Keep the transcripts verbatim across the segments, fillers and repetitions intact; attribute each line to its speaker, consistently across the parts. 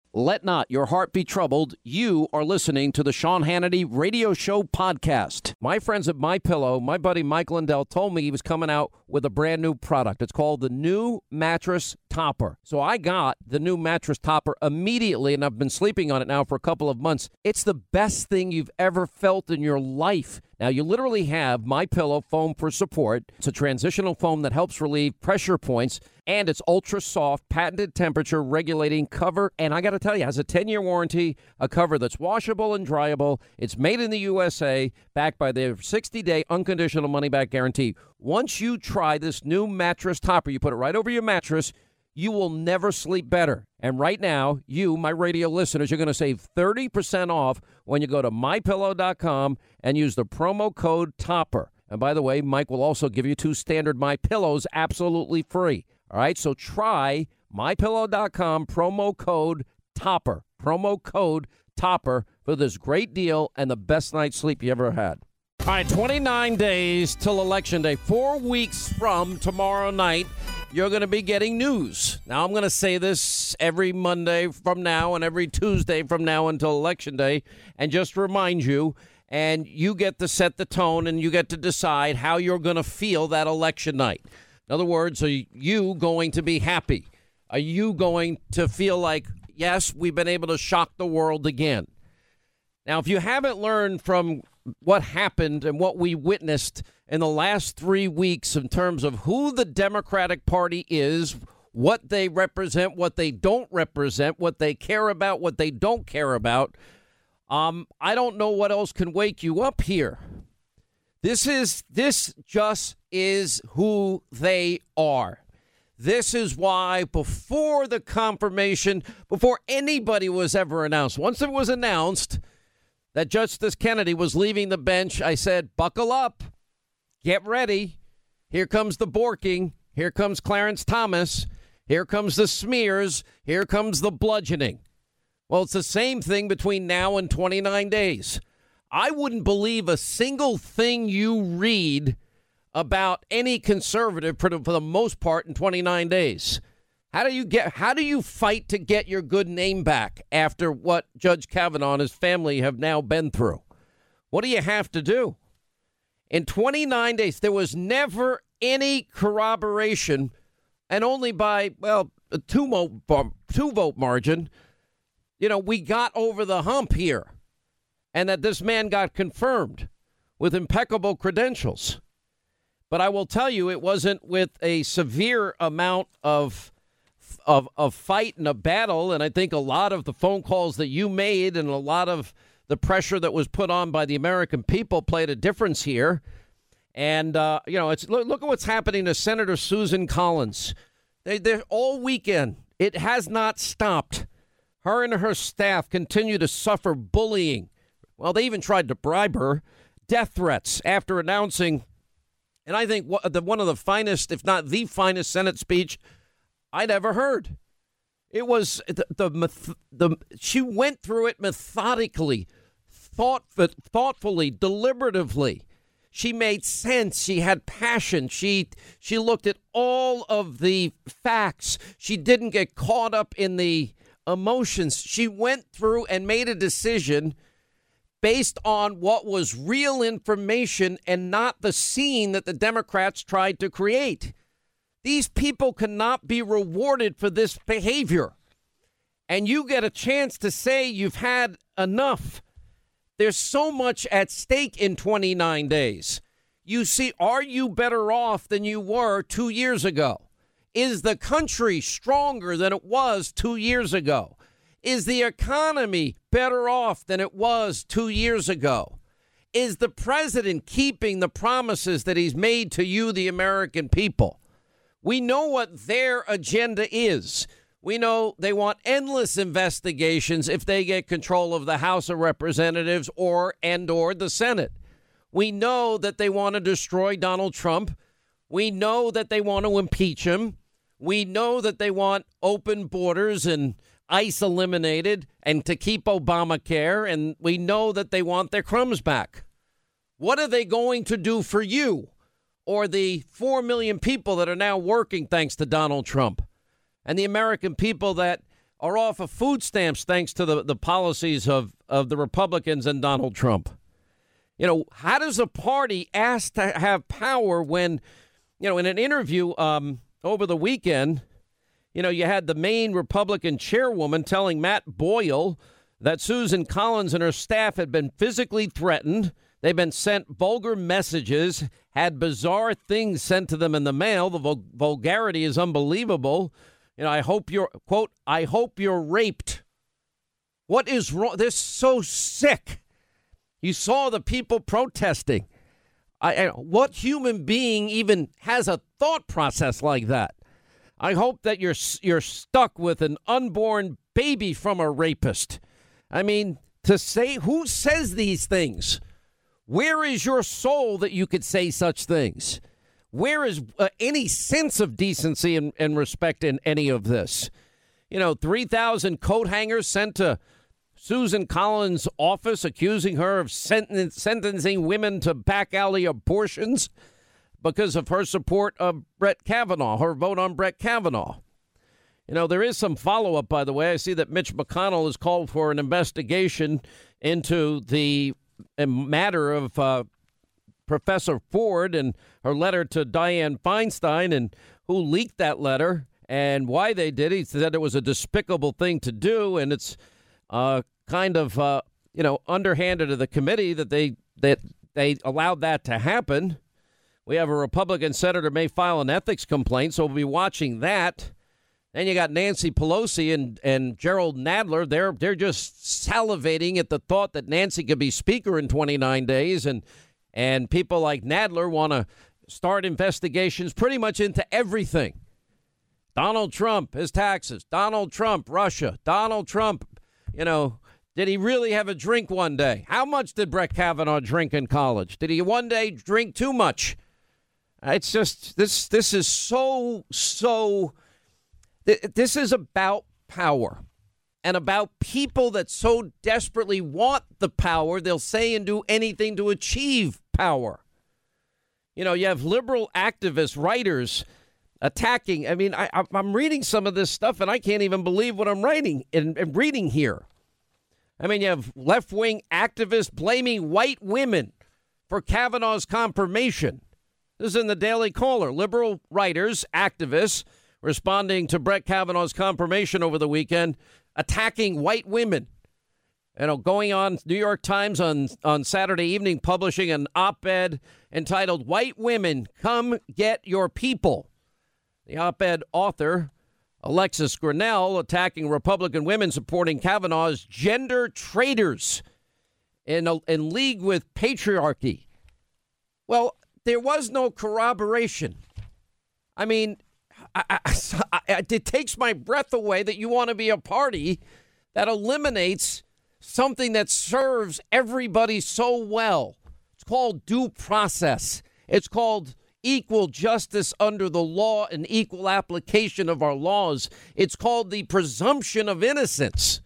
Speaker 1: Let not your heart be troubled. You are listening to the Sean Hannity Radio Show podcast. My friends at MyPillow, my buddy Mike Lindell told me he was coming out with a brand new product. It's called the new mattress topper. So I got the new mattress topper immediately, and I've been sleeping on it now for a couple of months. It's the best thing you've ever felt in your life. Now, you literally have MyPillow foam for support. It's a transitional foam that helps relieve pressure points, and it's ultra soft, patented temperature regulating cover. And I got to tell you, it has a ten-year warranty, a cover that's washable and dryable. It's made in the U S A, backed by their sixty-day unconditional money-back guarantee. Once you try this new mattress topper, you put it right over your mattress, you will never sleep better. And right now, you, my radio listeners, you're going to save thirty percent off when you go to my pillow dot com and use the promo code TOPPER. And by the way, Mike will also give you two standard MyPillows absolutely free. All right, so try my pillow dot com, promo code TOPPER. Promo code TOPPER for this great deal and the best night's sleep you ever had. All right, twenty-nine days till Election Day. Four weeks from tomorrow night, you're going to be getting news. Now, I'm going to say this every Monday from now and every Tuesday from now until Election Day, and just remind you, and you get to set the tone and you get to decide how you're going to feel that election night. In other words, are you going to be happy? Are you going to feel like, yes, we've been able to shock the world again? Now, if you haven't learned from what happened and what we witnessed in the last three weeks in terms of who the Democratic Party is, what they represent, what they don't represent, what they care about, what they don't care about, um, I don't know what else can wake you up here. This is, this just is who they are. This is why before the confirmation, before anybody was ever announced, once it was announced that Justice Kennedy was leaving the bench, I said, buckle up, get ready. Here comes the Borking. Here comes Clarence Thomas. Here comes the smears. Here comes the bludgeoning. Well, it's the same thing between now and twenty-nine days. I wouldn't believe a single thing you read about any conservative for the, for the most part in twenty-nine days. How do you get? How do you fight to get your good name back after what Judge Kavanaugh and his family have now been through? What do you have to do? In twenty-nine days, there was never any corroboration, and only by, well, a two, mo- two vote margin, you know, we got over the hump here, and that this man got confirmed with impeccable credentials. But I will tell you, it wasn't with a severe amount of Of, of fight and a battle, and I think a lot of the phone calls that you made and a lot of the pressure that was put on by the American people played a difference here. And, uh, you know, it's look, look at what's happening to Senator Susan Collins. They, they're all weekend. It has not stopped. Her and her staff continue to suffer bullying. Well, they even tried to bribe her. Death threats after announcing, and I think one of the finest, if not the finest Senate speech I'd ever heard. It was the, the the she went through it methodically, thought thoughtfully, deliberatively. She made sense. She had passion. She she looked at all of the facts. She didn't get caught up in the emotions. She went through and made a decision based on what was real information and not the scene that the Democrats tried to create. These people cannot be rewarded for this behavior. And you get a chance to say you've had enough. There's so much at stake in twenty-nine days. You see, are you better off than you were two years ago? Is the country stronger than it was two years ago? Is the economy better off than it was two years ago? Is the president keeping the promises that he's made to you, the American people? We know what their agenda is. We know they want endless investigations if they get control of the House of Representatives or and or the Senate. We know that they want to destroy Donald Trump. We know that they want to impeach him. We know that they want open borders and ICE eliminated and to keep Obamacare. And we know that they want their crumbs back. What are they going to do for you? Or the four million people that are now working thanks to Donald Trump, and the American people that are off of food stamps thanks to the, the policies of, of the Republicans and Donald Trump. You know, how does a party ask to have power when, you know, in an interview um, over the weekend, you know, you had the Maine Republican chairwoman telling Matt Boyle that Susan Collins and her staff had been physically threatened. They've been sent vulgar messages, had bizarre things sent to them in the mail. The vul- vulgarity is unbelievable. You know, I hope you're, quote, I hope you're raped. What is wrong? This is so sick. You saw the people protesting. I, I, what human being even has a thought process like that? I hope that you're you're stuck with an unborn baby from a rapist. I mean, to say, who says these things? Where is your soul that you could say such things? Where is uh, any sense of decency and, and respect in any of this? You know, three thousand coat hangers sent to Susan Collins' office accusing her of senten- sentencing women to back alley abortions because of her support of Brett Kavanaugh, her vote on Brett Kavanaugh. You know, there is some follow-up, by the way. I see that Mitch McConnell has called for an investigation into the matter of uh, Professor Ford and her letter to Dianne Feinstein and who leaked that letter and why they did it. He said it was a despicable thing to do, and it's uh, kind of, uh, you know, underhanded of the committee that they that they allowed that to happen. We have a Republican senator may file an ethics complaint, so we'll be watching that. Then you got Nancy Pelosi and, and Gerald Nadler. They're they're just salivating at the thought that Nancy could be speaker in twenty-nine days. And and people like Nadler want to start investigations pretty much into everything. Donald Trump, his taxes. Donald Trump, Russia. Donald Trump, you know, did he really have a drink one day? How much did Brett Kavanaugh drink in college? Did he one day drink too much? It's just this. This is so, so. This is about power and about people that so desperately want the power, they'll say and do anything to achieve power. You know, you have liberal activist writers attacking. I mean, I, I'm reading some of this stuff and I can't even believe what I'm writing and, and reading here. I mean, you have left-wing activists blaming white women for Kavanaugh's confirmation. This is in the Daily Caller. Liberal writers, activists, responding to Brett Kavanaugh's confirmation over the weekend, attacking white women. You know, going on New York Times on, on Saturday evening, publishing an op-ed entitled, "White Women, Come Get Your People." The op-ed author, Alexis Grinnell, attacking Republican women supporting Kavanaugh as gender traitors in, a, in league with patriarchy. Well, there was no corroboration. I mean, I, I, I, it takes my breath away that you want to be a party that eliminates something that serves everybody so well. It's called due process. It's called equal justice under the law and equal application of our laws. It's called the presumption of innocence.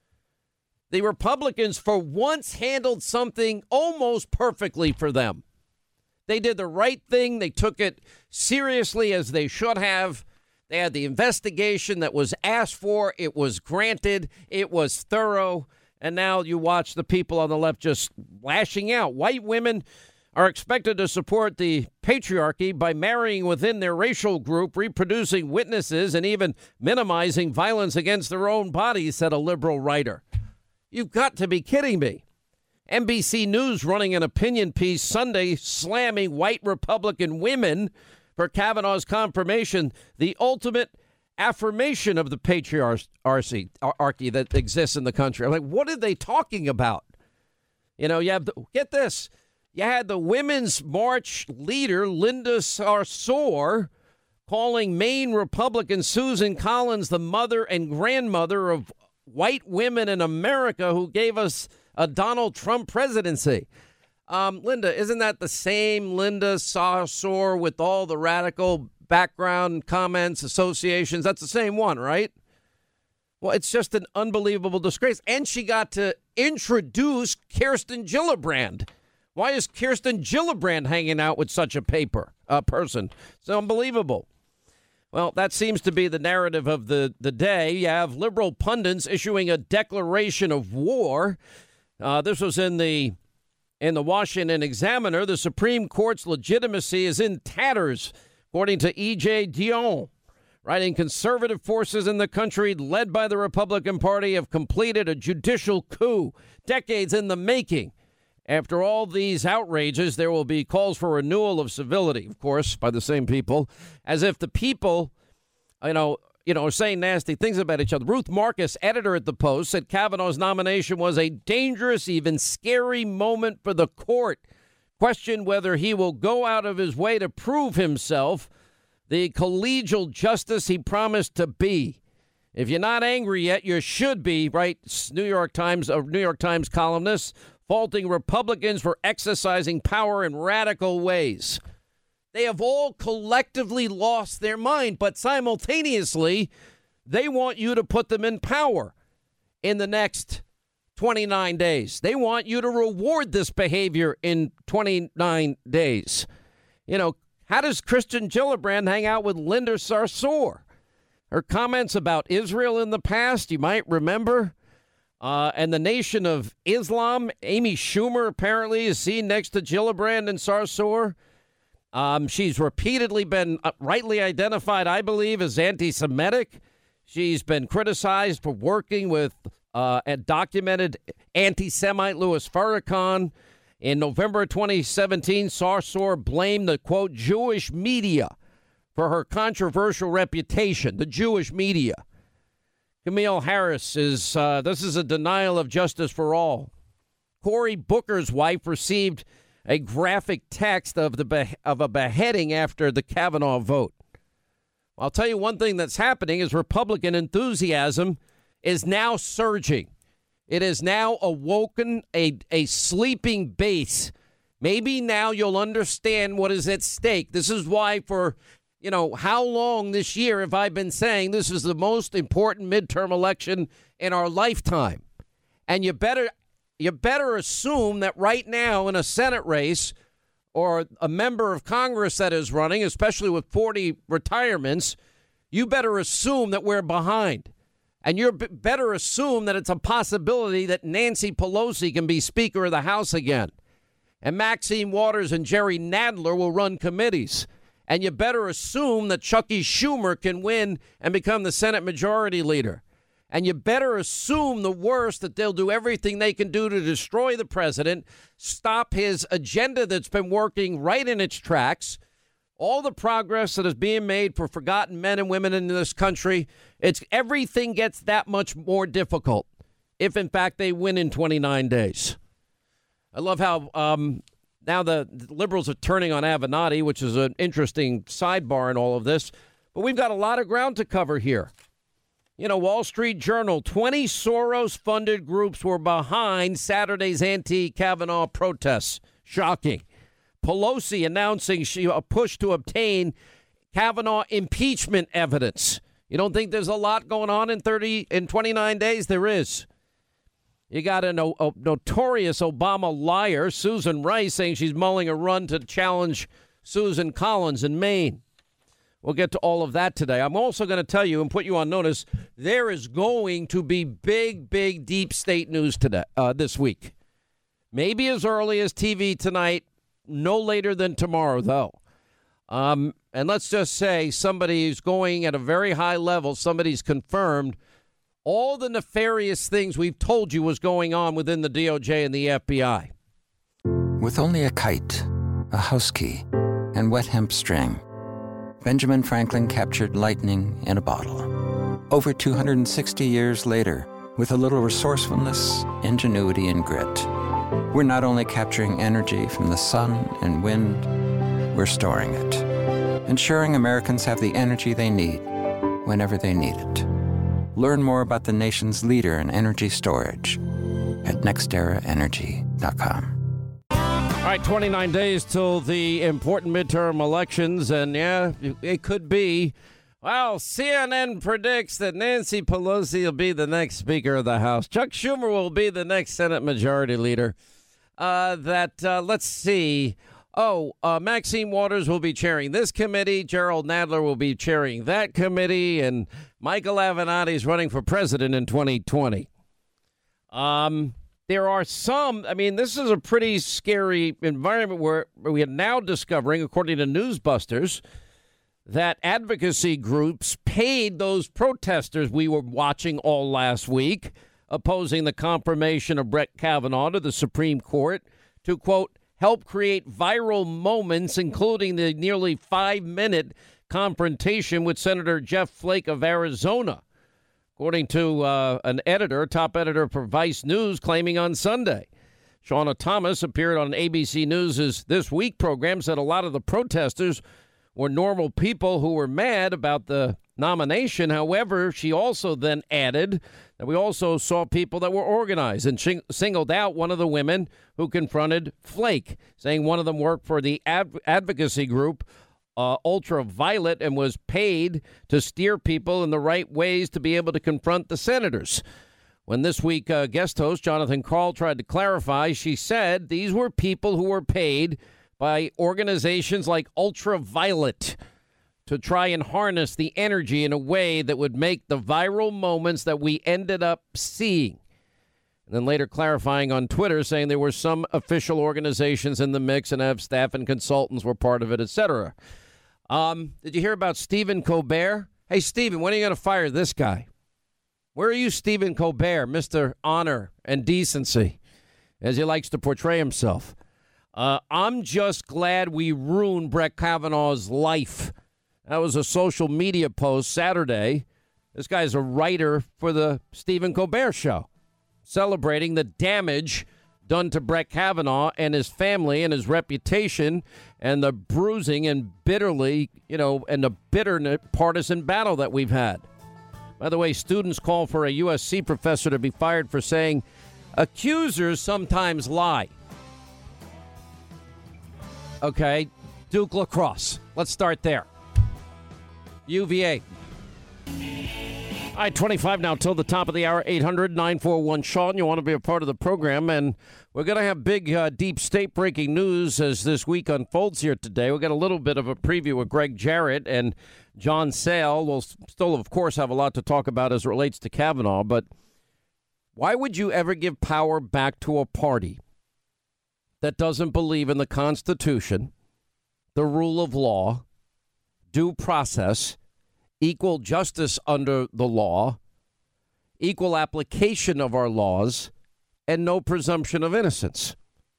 Speaker 1: The Republicans, for once, handled something almost perfectly for them. They did the right thing. They took it seriously as they should have. They had the investigation that was asked for. It was granted. It was thorough. And now you watch the people on the left just lashing out. White women are expected to support the patriarchy by marrying within their racial group, reproducing witnesses, and even minimizing violence against their own bodies, said a liberal writer. You've got to be kidding me. N B C News running an opinion piece Sunday slamming white Republican women for Kavanaugh's confirmation, the ultimate affirmation of the patriarchy that exists in the country. I'm like, what are they talking about? You know, you have the, get this. You had the Women's March leader, Linda Sarsour, calling Maine Republican Susan Collins the mother and grandmother of white women in America who gave us a Donald Trump presidency. Um, Linda, isn't that the same Linda Sarsour with all the radical background comments, associations? That's the same one, right? Well, it's just an unbelievable disgrace. And she got to introduce Kirsten Gillibrand. Why is Kirsten Gillibrand hanging out with such a paper uh, person? It's unbelievable. Well, that seems to be the narrative of the, the day. You have liberal pundits issuing a declaration of war. Uh, this was in the in the Washington Examiner. The Supreme Court's legitimacy is in tatters, according to E J. Dionne. Writing, conservative forces in the country, led by the Republican Party, have completed a judicial coup, decades in the making. After all these outrages, there will be calls for renewal of civility, of course, by the same people, as if the people, you know, you know, are saying nasty things about each other. Ruth Marcus, editor at The Post, said Kavanaugh's nomination was a dangerous, even scary moment for the court. Questioned whether he will go out of his way to prove himself the collegial justice he promised to be. If you're not angry yet, you should be, right? New York Times, a New York Times columnist, faulting Republicans for exercising power in radical ways. They have all collectively lost their mind, but simultaneously, they want you to put them in power in the next twenty-nine days. They want you to reward this behavior in twenty-nine days. You know, how does Kristen Gillibrand hang out with Linda Sarsour? Her comments about Israel in the past, you might remember. Uh, and the Nation of Islam, Amy Schumer apparently is seen next to Gillibrand and Sarsour. Um, she's repeatedly been rightly identified, I believe, as anti-Semitic. She's been criticized for working with uh, a documented anti-Semite Louis Farrakhan. In November twenty seventeen, Sarsour blamed the, quote, Jewish media for her controversial reputation, the Jewish media. Camille Harris is, uh, this is a denial of justice for all. Cory Booker's wife received a graphic text of the be- of a beheading after the Kavanaugh vote. I'll tell you one thing that's happening is Republican enthusiasm is now surging. It has now awoken a, a sleeping base. Maybe now you'll understand what is at stake. This is why for, you know, how long this year have I been saying this is the most important midterm election in our lifetime? And you better you better assume that right now in a Senate race or a member of Congress that is running, especially with forty retirements, you better assume that we're behind. And you b- better assume that it's a possibility that Nancy Pelosi can be Speaker of the House again. And Maxine Waters and Jerry Nadler will run committees. And you better assume that Chucky Schumer can win and become the Senate Majority Leader. And you better assume the worst, that they'll do everything they can do to destroy the president, stop his agenda that's been working right in its tracks. All the progress that is being made for forgotten men and women in this country, it's everything gets that much more difficult if, in fact, they win in twenty-nine days. I love how um, now the liberals are turning on Avenatti, which is an interesting sidebar in all of this. But we've got a lot of ground to cover here. You know, Wall Street Journal, twenty Soros-funded groups were behind Saturday's anti-Kavanaugh protests. Shocking. Pelosi announcing she a push to obtain Kavanaugh impeachment evidence. You don't think there's a lot going on in thirty in twenty-nine days? There is. You got a, no, a notorious Obama liar, Susan Rice, saying she's mulling a run to challenge Susan Collins in Maine. We'll get to all of that today. I'm also going to tell you and put you on notice, there is going to be big, big deep state news today, uh, this week. Maybe as early as T V tonight, no later than tomorrow, though. Um, and let's just say somebody who's going at a very high level, somebody's confirmed all the nefarious things we've told you was going on within the D O J and the F B I.
Speaker 2: With only a kite, a house key, and wet hemp string, Benjamin Franklin captured lightning in a bottle. Over two hundred sixty years later, with a little resourcefulness, ingenuity, and grit, we're not only capturing energy from the sun and wind, we're storing it, ensuring Americans have the energy they need whenever they need it. Learn more about the nation's leader in energy storage at next era energy dot com.
Speaker 1: All right, twenty-nine days till the important midterm elections, and yeah, it could be. Well, C N N predicts that Nancy Pelosi will be the next Speaker of the House. Chuck Schumer will be the next Senate Majority Leader. Uh, that, uh, let's see, oh, uh, Maxine Waters will be chairing this committee, Gerald Nadler will be chairing that committee, and Michael Avenatti is running for president in twenty twenty. Um, there are some, I mean, this is a pretty scary environment where we are now discovering, according to Newsbusters, that advocacy groups paid those protesters we were watching all last week, opposing the confirmation of Brett Kavanaugh to the Supreme Court, to, quote, help create viral moments, including the nearly five-minute confrontation with Senator Jeff Flake of Arizona, according to uh, an editor, top editor for Vice News, claiming on Sunday. Shauna Thomas appeared on A B C News' This Week program, said a lot of the protesters were normal people who were mad about the nomination. However, she also then added that we also saw people that were organized, and she singled out one of the women who confronted Flake, saying one of them worked for the adv- advocacy group uh, Ultraviolet and was paid to steer people in the right ways to be able to confront the senators. When This Week uh, guest host Jonathan Karl tried to clarify, she said these were people who were paid by organizations like Ultraviolet to try and harness the energy in a way that would make the viral moments that we ended up seeing. And then later clarifying on Twitter, saying there were some official organizations in the mix and have staff and consultants were part of it, et cetera. Um, did you hear about Stephen Colbert? Hey, Stephen, when are you going to fire this guy? Where are you, Stephen Colbert, Mister Honor and Decency, as he likes to portray himself? Uh, I'm just glad we ruined Brett Kavanaugh's life. That was a social media post Saturday. This guy's a writer for the Stephen Colbert Show, celebrating the damage done to Brett Kavanaugh and his family and his reputation and the bruising and bitterly, you know, and the bitter partisan battle that we've had. By the way, students call for a U S C professor to be fired for saying accusers sometimes lie. Okay, Duke lacrosse. Let's start there. U V A. All right, twenty-five now till the top of the hour, eight hundred nine four one Sean. You want to be a part of the program, and we're going to have big uh, deep state breaking news as this week unfolds here today. We've got a little bit of a preview with Greg Jarrett and John Sale. We'll still, of course, have a lot to talk about as it relates to Kavanaugh, but why would you ever give power back to a party that doesn't believe in the Constitution, the rule of law, due process, equal justice under the law, equal application of our laws, and no presumption of innocence?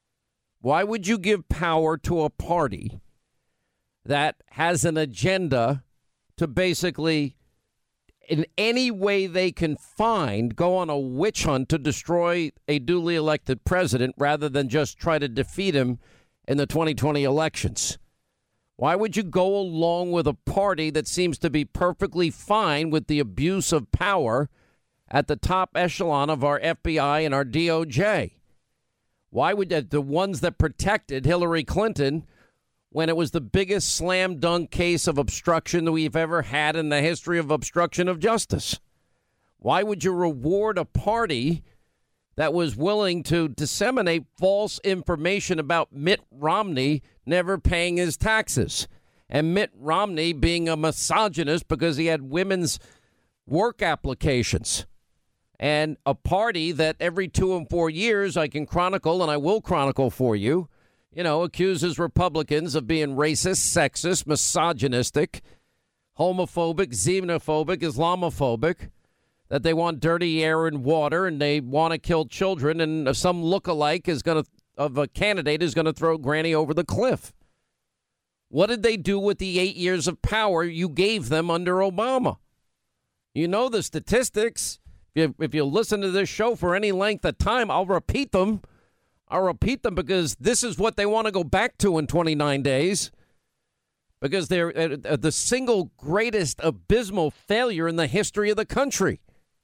Speaker 1: Why would you give power to a party that has an agenda to basically, in any way they can find, go on a witch hunt to destroy a duly elected president rather than just try to defeat him in the twenty twenty elections? Why would you go along with a party that seems to be perfectly fine with the abuse of power at the top echelon of our F B I and our D O J? Why would that, the ones that protected Hillary Clinton when it was the biggest slam dunk case of obstruction that we've ever had in the history of obstruction of justice? Why would you reward a party that was willing to disseminate false information about Mitt Romney never paying his taxes, and Mitt Romney being a misogynist because he had women's work applications, and a party that every two and four years I can chronicle, and I will chronicle for you, you know, accuses Republicans of being racist, sexist, misogynistic, homophobic, xenophobic, Islamophobic, that they want dirty air and water, and they want to kill children, and some lookalike is going to of a candidate is going to throw Granny over the cliff. What did they do with the eight years of power you gave them under Obama? You know the statistics. If you, if you listen to this show for any length of time, I'll repeat them. I'll repeat them because this is what they want to go back to in twenty-nine days. Because they're uh, the single greatest abysmal failure in the history of the country.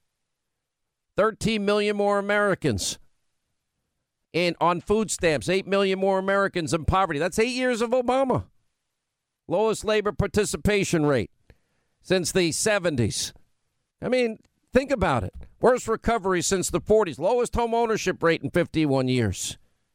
Speaker 1: thirteen million more Americans in on food stamps, eight million more Americans in poverty. That's eight years of Obama. Lowest labor participation rate since the seventies. I mean, think about it. Worst recovery since the forties. Lowest home ownership rate in fifty-one years.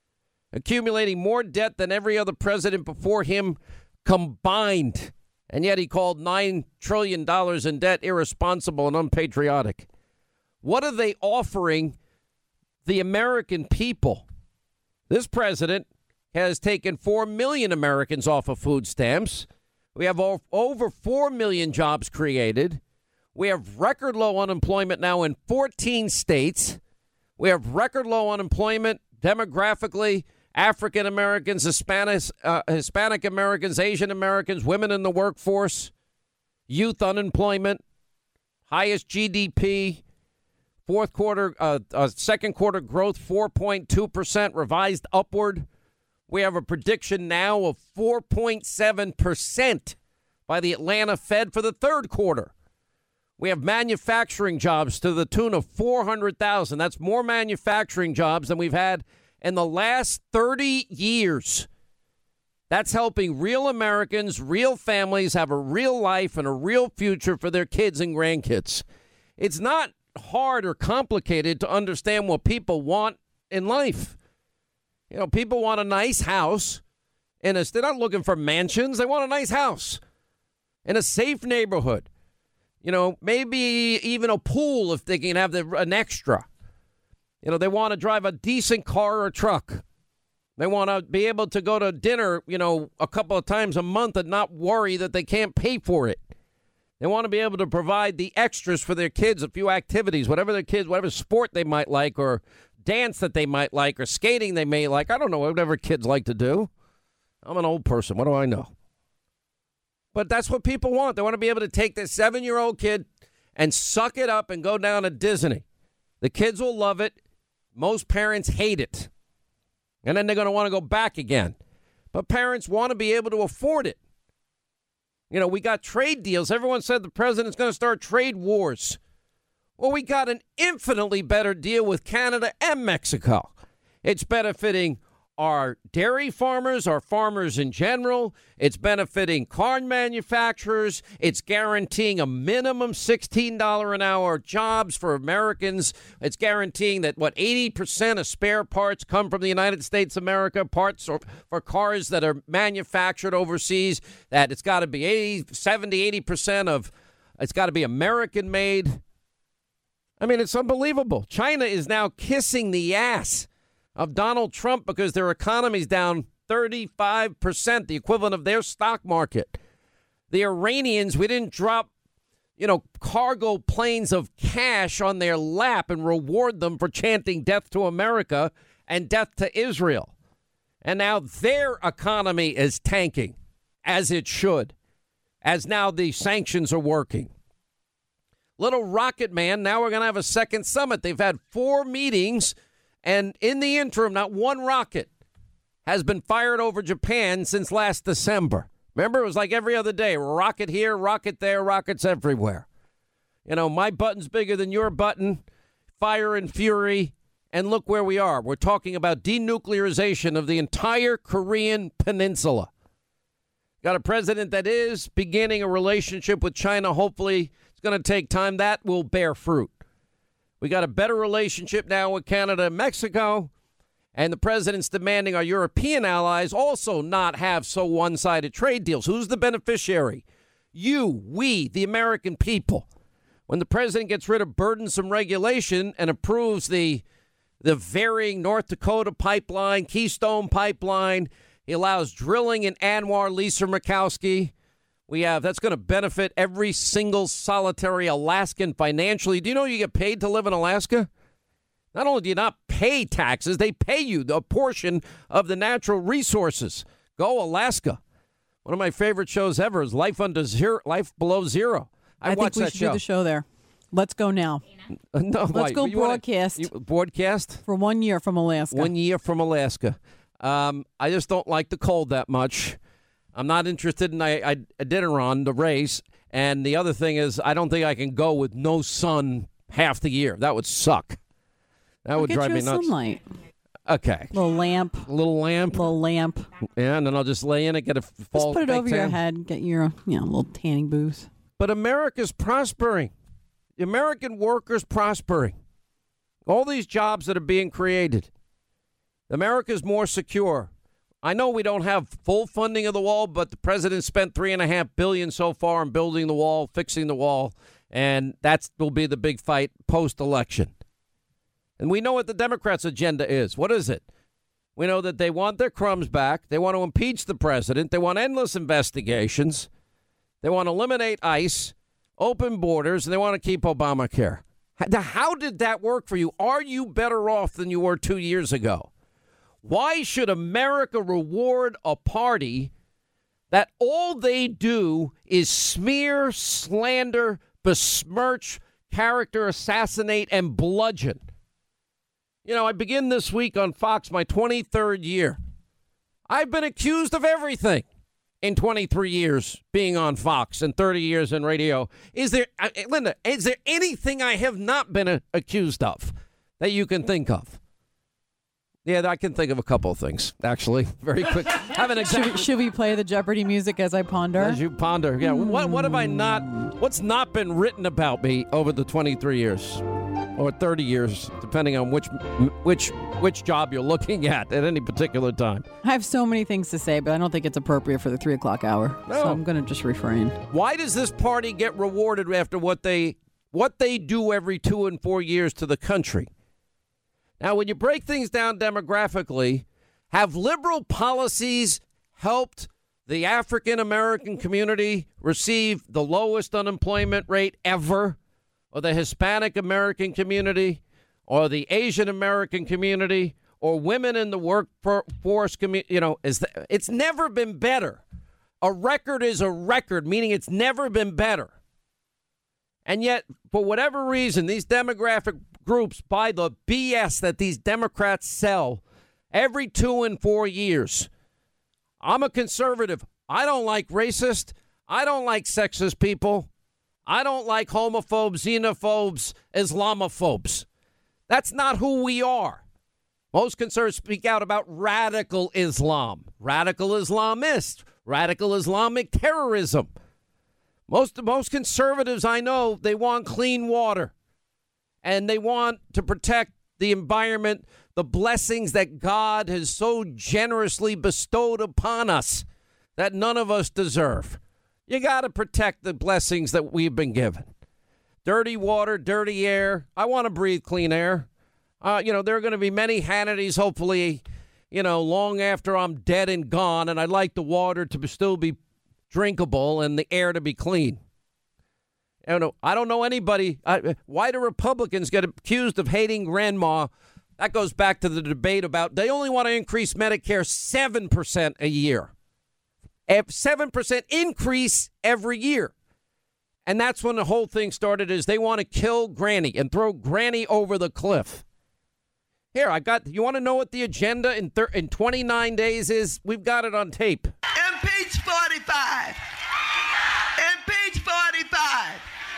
Speaker 1: accumulating more debt than every other president before him combined. And yet he called nine trillion dollars in debt irresponsible and unpatriotic. What are they offering the American people? This president has taken four million Americans off of food stamps. We have over four million jobs created. We have record low unemployment now in fourteen states. We have record low unemployment demographically. African Americans, Hispanic, uh, Hispanic Americans, Asian Americans, women in the workforce, youth unemployment, highest G D P, fourth quarter, uh, uh, second quarter growth, four point two percent, revised upward. We have a prediction now of four point seven percent by the Atlanta Fed for the third quarter. We have manufacturing jobs to the tune of four hundred thousand. That's more manufacturing jobs than we've had in the last thirty years. That's helping real Americans, real families have a real life and a real future for their kids and grandkids. It's not hard or complicated to understand what people want in life. You know, people want a nice house, and they're not looking for mansions. They want a nice house in a safe neighborhood. You know, maybe even a pool if they can have the, an extra. You know, they want to drive a decent car or truck. They want to be able to go to dinner, you know, a couple of times a month and not worry that they can't pay for it. They want to be able to provide the extras for their kids, a few activities, whatever their kids, whatever sport they might like or dance that they might like or skating they may like. I don't know, whatever kids like to do. I'm an old person. What do I know? But that's what people want. They want to be able to take their seven-year-old kid and suck it up and go down to Disney. The kids will love it. Most parents hate it. And then they're going to want to go back again. But parents want to be able to afford it. You know, we got trade deals. Everyone said the president's going to start trade wars. Well, we got an infinitely better deal with Canada and Mexico. It's benefiting our dairy farmers, our farmers in general. It's benefiting corn manufacturers. It's guaranteeing a minimum sixteen dollars an hour jobs for Americans. It's guaranteeing that, what, eighty percent of spare parts come from the United States of America, parts for cars that are manufactured overseas, that it's got to be eighty, seventy, eighty percent of, it's got to be American made. I mean, it's unbelievable. China is now kissing the ass of Donald Trump because their economy's down thirty-five percent, the equivalent of their stock market. The Iranians, we didn't drop, you know, cargo planes of cash on their lap and reward them for chanting death to America and death to Israel. And now their economy is tanking, as it should, as now the sanctions are working. Little rocket man, now we're going to have a second summit. They've had four meetings. And in the interim, not one rocket has been fired over Japan since last December. Remember, it was like every other day. Rocket here, rocket there, rockets everywhere. You know, my button's bigger than your button. Fire and fury. And look where we are. We're talking about denuclearization of the entire Korean peninsula. Got a president that is beginning a relationship with China. Hopefully, it's going to take time. That will bear fruit. We got a better relationship now with Canada and Mexico, and the president's demanding our European allies also not have so one-sided trade deals. Who's the beneficiary? You, we, the American people. When the president gets rid of burdensome regulation and approves the, the varying North Dakota pipeline, Keystone pipeline, he allows drilling in Anwar, Lisa Murkowski. We have, that's going to benefit every single solitary Alaskan financially. Do you know you get paid to live in Alaska? Not only do you not pay taxes, they pay you a portion of the natural resources. Go Alaska. One of my favorite shows ever is Life Under Zero, Life Below Zero. I,
Speaker 3: I
Speaker 1: watched
Speaker 3: think we
Speaker 1: that
Speaker 3: should
Speaker 1: show.
Speaker 3: do the show there. Let's go now.
Speaker 1: no,
Speaker 3: Let's
Speaker 1: wait,
Speaker 3: go
Speaker 1: you wanna-
Speaker 3: broadcast.
Speaker 1: you- broadcast?
Speaker 3: For one year from Alaska.
Speaker 1: One year from Alaska. Um, I just don't like the cold that much. I'm not interested in I, I, I did run the race. And the other thing is, I don't think I can go with no sun half the year. That would suck. That
Speaker 3: I'll
Speaker 1: would
Speaker 3: get
Speaker 1: drive
Speaker 3: you
Speaker 1: me
Speaker 3: a
Speaker 1: nuts.
Speaker 3: Sunlight.
Speaker 1: Okay.
Speaker 3: Little lamp.
Speaker 1: A little lamp.
Speaker 3: Little lamp.
Speaker 1: Yeah, and then I'll just lay in it, get a fall.
Speaker 3: Just put it
Speaker 1: fake
Speaker 3: over your
Speaker 1: tan.
Speaker 3: head. Get your, you know, little tanning booth.
Speaker 1: But America's prospering. The American workers prospering. All these jobs that are being created. America's more secure. I know we don't have full funding of the wall, but the president spent three and a half billion so far on building the wall, fixing the wall, and that will be the big fight post-election. And we know what the Democrats' agenda is. What is it? We know that they want their crumbs back. They want to impeach the president. They want endless investigations. They want to eliminate ICE, open borders, and they want to keep Obamacare. How did that work for you? Are you better off than you were two years ago? Why should America reward a party that all they do is smear, slander, besmirch, character assassinate, and bludgeon? You know, I begin this week on Fox, my twenty-third year. I've been accused of everything in twenty-three years being on Fox and thirty years in radio. Is there, uh, Linda, is there anything I have not been uh, accused of that you can think of? Yeah, I can think of a couple of things, actually, very quick. Have an example.
Speaker 3: Should, we, should we play the Jeopardy music as I ponder?
Speaker 1: As you ponder, yeah. Mm. What, what have I not, what's not been written about me over the twenty-three years? Or thirty years, depending on which which which job you're looking at at any particular time.
Speaker 3: I have so many things to say, but I don't think it's appropriate for the three o'clock hour.
Speaker 1: No.
Speaker 3: So I'm going to just refrain.
Speaker 1: Why does this party get rewarded after what they what they do every two and four years to the country? Now, when you break things down demographically, have liberal policies helped the African American community receive the lowest unemployment rate ever? Or the Hispanic American community, or the Asian American community, or women in the workforce community? You know, is the, it's never been better. A record is a record, meaning it's never been better. And yet, for whatever reason, these demographic groups buy the B S that these Democrats sell every two and four years. I'm a conservative. I don't like racist. I don't like sexist people. I don't like homophobes, xenophobes, Islamophobes. That's not who we are. Most conservatives speak out about radical Islam, radical Islamist, radical Islamic terrorism. Most, most conservatives I know, they want clean water, and they want to protect the environment, the blessings that God has so generously bestowed upon us that none of us deserve. You got to protect the blessings that we've been given. Dirty water, dirty air. I want to breathe clean air. Uh, you know, there are going to be many Hannitys, hopefully, you know, long after I'm dead and gone, and I'd like the water to still be drinkable and the air to be clean. I don't know, I don't know anybody. Uh, why do Republicans get accused of hating grandma? That goes back to the debate about they only want to increase Medicare seven percent a year. seven percent increase every year. And that's when the whole thing started, is they want to kill Granny and throw Granny over the cliff. Here, I got, you want to know what the agenda in thir- in twenty-nine days is? We've got it on tape.
Speaker 4: Impeach forty-five. Impeach forty-five.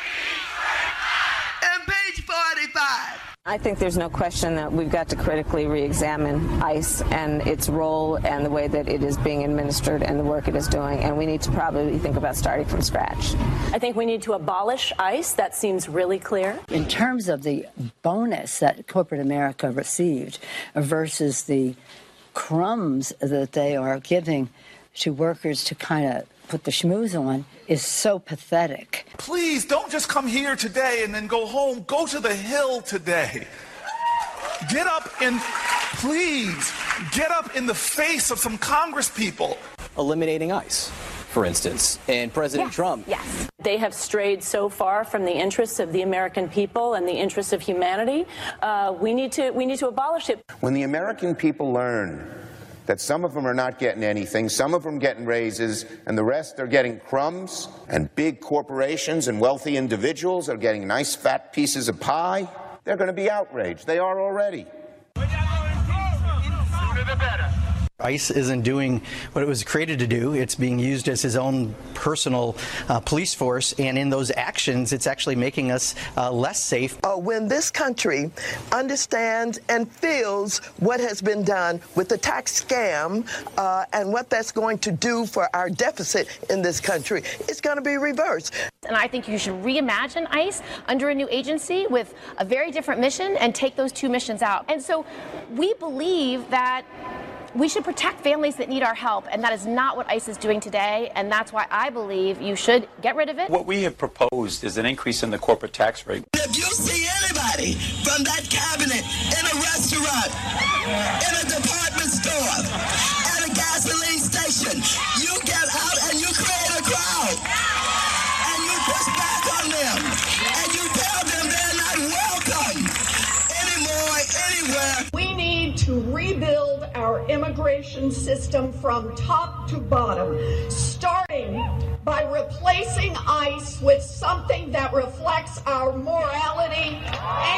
Speaker 4: Impeach forty-five.
Speaker 5: I think there's no question that we've got to critically re-examine ICE and its role and the way that it is being administered and the work it is doing, and we need to probably think about starting from scratch.
Speaker 6: I think we need to abolish ICE. That seems really clear.
Speaker 7: In terms of the bonus that corporate America received versus the crumbs that they are giving to workers to kind of put the schmooze on, is so pathetic.
Speaker 8: Please don't just come here today and then go home. Go to the Hill today. Get up and please get up in the face of some Congress people.
Speaker 9: Eliminating ICE, for instance, and President
Speaker 6: yes.
Speaker 9: Trump.
Speaker 6: Yes. They have strayed so far from the interests of the American people and the interests of humanity. Uh, we need to we need to abolish it.
Speaker 10: When the American people learn that some of them are not getting anything, some of them getting raises, and the rest are getting crumbs, and big corporations and wealthy individuals are getting nice fat pieces of pie, they're going to be outraged. They are already.
Speaker 4: Sooner the better.
Speaker 11: ICE isn't doing what it was created to do. It's being used as his own personal uh, police force, and in those actions, it's actually making us uh, less safe.
Speaker 12: Uh, when this country understands and feels what has been done with the tax scam uh, and what that's going to do for our deficit in this country, it's going to be reversed.
Speaker 13: And I think you should reimagine ICE under a new agency with a very different mission and take those two missions out. And so we believe that we should protect families that need our help, and that is not what ICE is doing today, and that's why I believe you should get rid of it.
Speaker 14: What we have proposed is an increase in the corporate tax rate.
Speaker 4: If you see anybody from that cabinet in a restaurant, in a department store, at a gasoline station, you get out and you create a crowd, and you push back on them, and you tell them they're not welcome anymore, anywhere.
Speaker 15: We need to rebuild our immigration system from top to bottom, starting by replacing ICE with something that reflects our morality and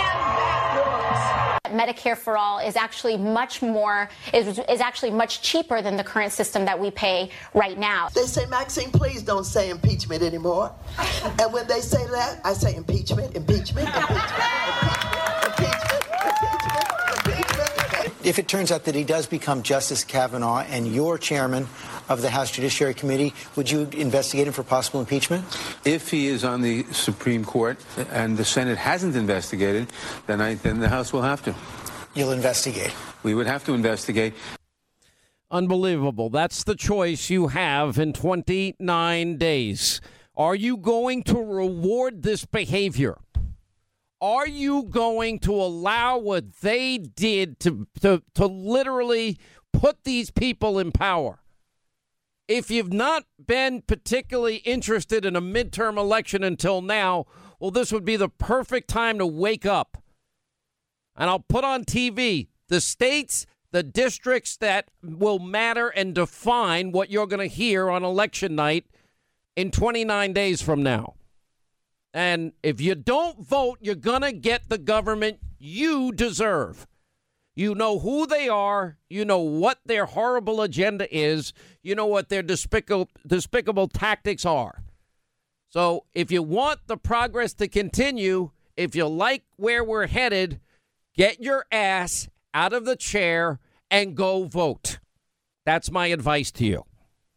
Speaker 15: that works.
Speaker 16: Medicare for All is actually much more, is, is actually much cheaper than the current system that we pay right now.
Speaker 12: They say, Maxine, please don't say impeachment anymore. And when they say that, I say impeachment, impeachment, impeachment, impeachment, impeachment, impeachment, impeachment.
Speaker 17: If it turns out that he does become Justice Kavanaugh and you're chairman of the House Judiciary Committee, would you investigate him for possible impeachment?
Speaker 18: If he is on the Supreme Court and the Senate hasn't investigated, then, I, then the House will have to.
Speaker 17: You'll investigate?
Speaker 18: We would have to investigate.
Speaker 1: Unbelievable. That's the choice you have in twenty-nine days. Are you going to reward this behavior? Are you going to allow what they did to, to, to literally put these people in power? If you've not been particularly interested in a midterm election until now, well, this would be the perfect time to wake up. And I'll put on T V the states, the districts that will matter and define what you're going to hear on election night in twenty-nine days from now. And if you don't vote, you're going to get the government you deserve. You know who they are. You know what their horrible agenda is. You know what their despicable, despicable tactics are. So if you want the progress to continue, if you like where we're headed, get your ass out of the chair and go vote. That's my advice to you.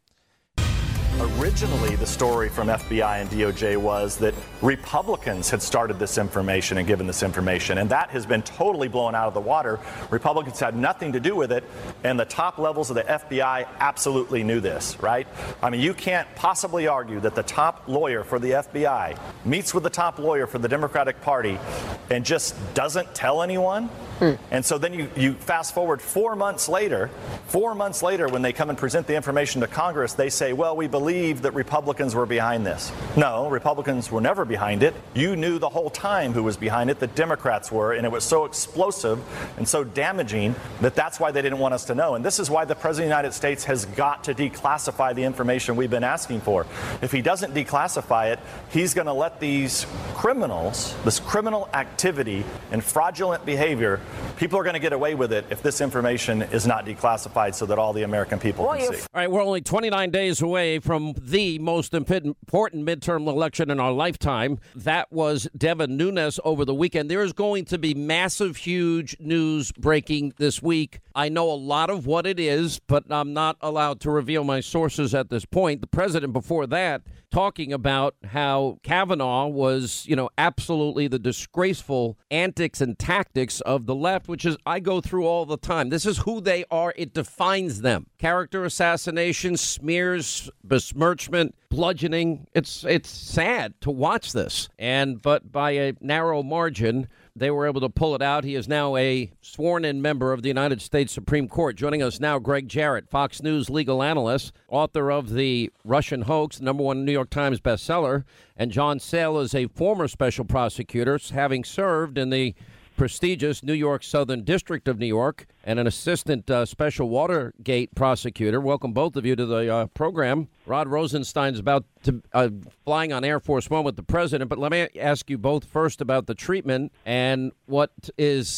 Speaker 19: Originally, the story from F B I and D O J was that Republicans had started this information and given this information, and that has been totally blown out of the water. Republicans had nothing to do with it, and the top levels of the F B I absolutely knew this, right? I mean, you can't possibly argue that the top lawyer for the F B I meets with the top lawyer for the Democratic Party and just doesn't tell anyone. Hmm. And so then you, you fast forward four months later, four months later when they come and present the information to Congress, they say, well, we believe that Republicans were behind this. No, Republicans were never behind it. You knew the whole time who was behind it. The Democrats were, and it was so explosive and so damaging that that's why they didn't want us to know. And this is why the President of the United States has got to declassify the information we've been asking for. If he doesn't declassify it, he's going to let these criminals, this criminal activity and fraudulent behavior, people are going to get away with it if this information is not declassified so that all the American people well, can see.
Speaker 1: All right, we're only twenty-nine days away from the most important midterm election in our lifetime. That was Devin Nunes over the weekend. There is going to be massive, huge news breaking this week. I know a lot of what it is, but I'm not allowed to reveal my sources at this point. The president before that talking about how Kavanaugh was, you know, absolutely the disgraceful antics and tactics of the left, which is I go through all the time. This is who they are. It defines them. Character assassination, smears, besmirchment, bludgeoning. It's it's sad to watch this. And but by a narrow margin, they were able to pull it out. He is now a sworn-in member of the United States Supreme Court. Joining us now, Greg Jarrett, Fox News legal analyst, author of The Russian Hoax, number one New York Times bestseller. And John Sale is a former special prosecutor, having served in the prestigious New York Southern District of New York and an assistant uh, special Watergate prosecutor. Welcome both of you to the uh, program. Rod Rosenstein's about to uh, flying on Air Force One with the president, but let me ask you both first about the treatment and what is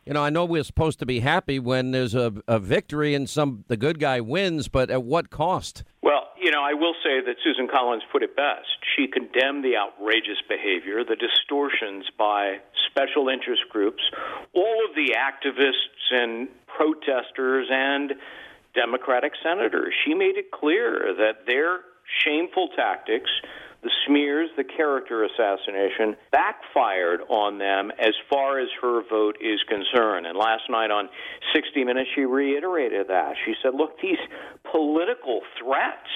Speaker 1: You know, I know we're supposed to be happy when there's a, a victory and some the good guy wins, but at what cost?
Speaker 14: Well, you know, I will say that Susan Collins put it best. She condemned the outrageous behavior, the distortions by special interest groups, all of the activists and protesters and Democratic senators. She made it clear that their shameful tactics, the smears, the character assassination, backfired on them as far as her vote is concerned. And last night on sixty minutes, she reiterated that. She said, look, these political threats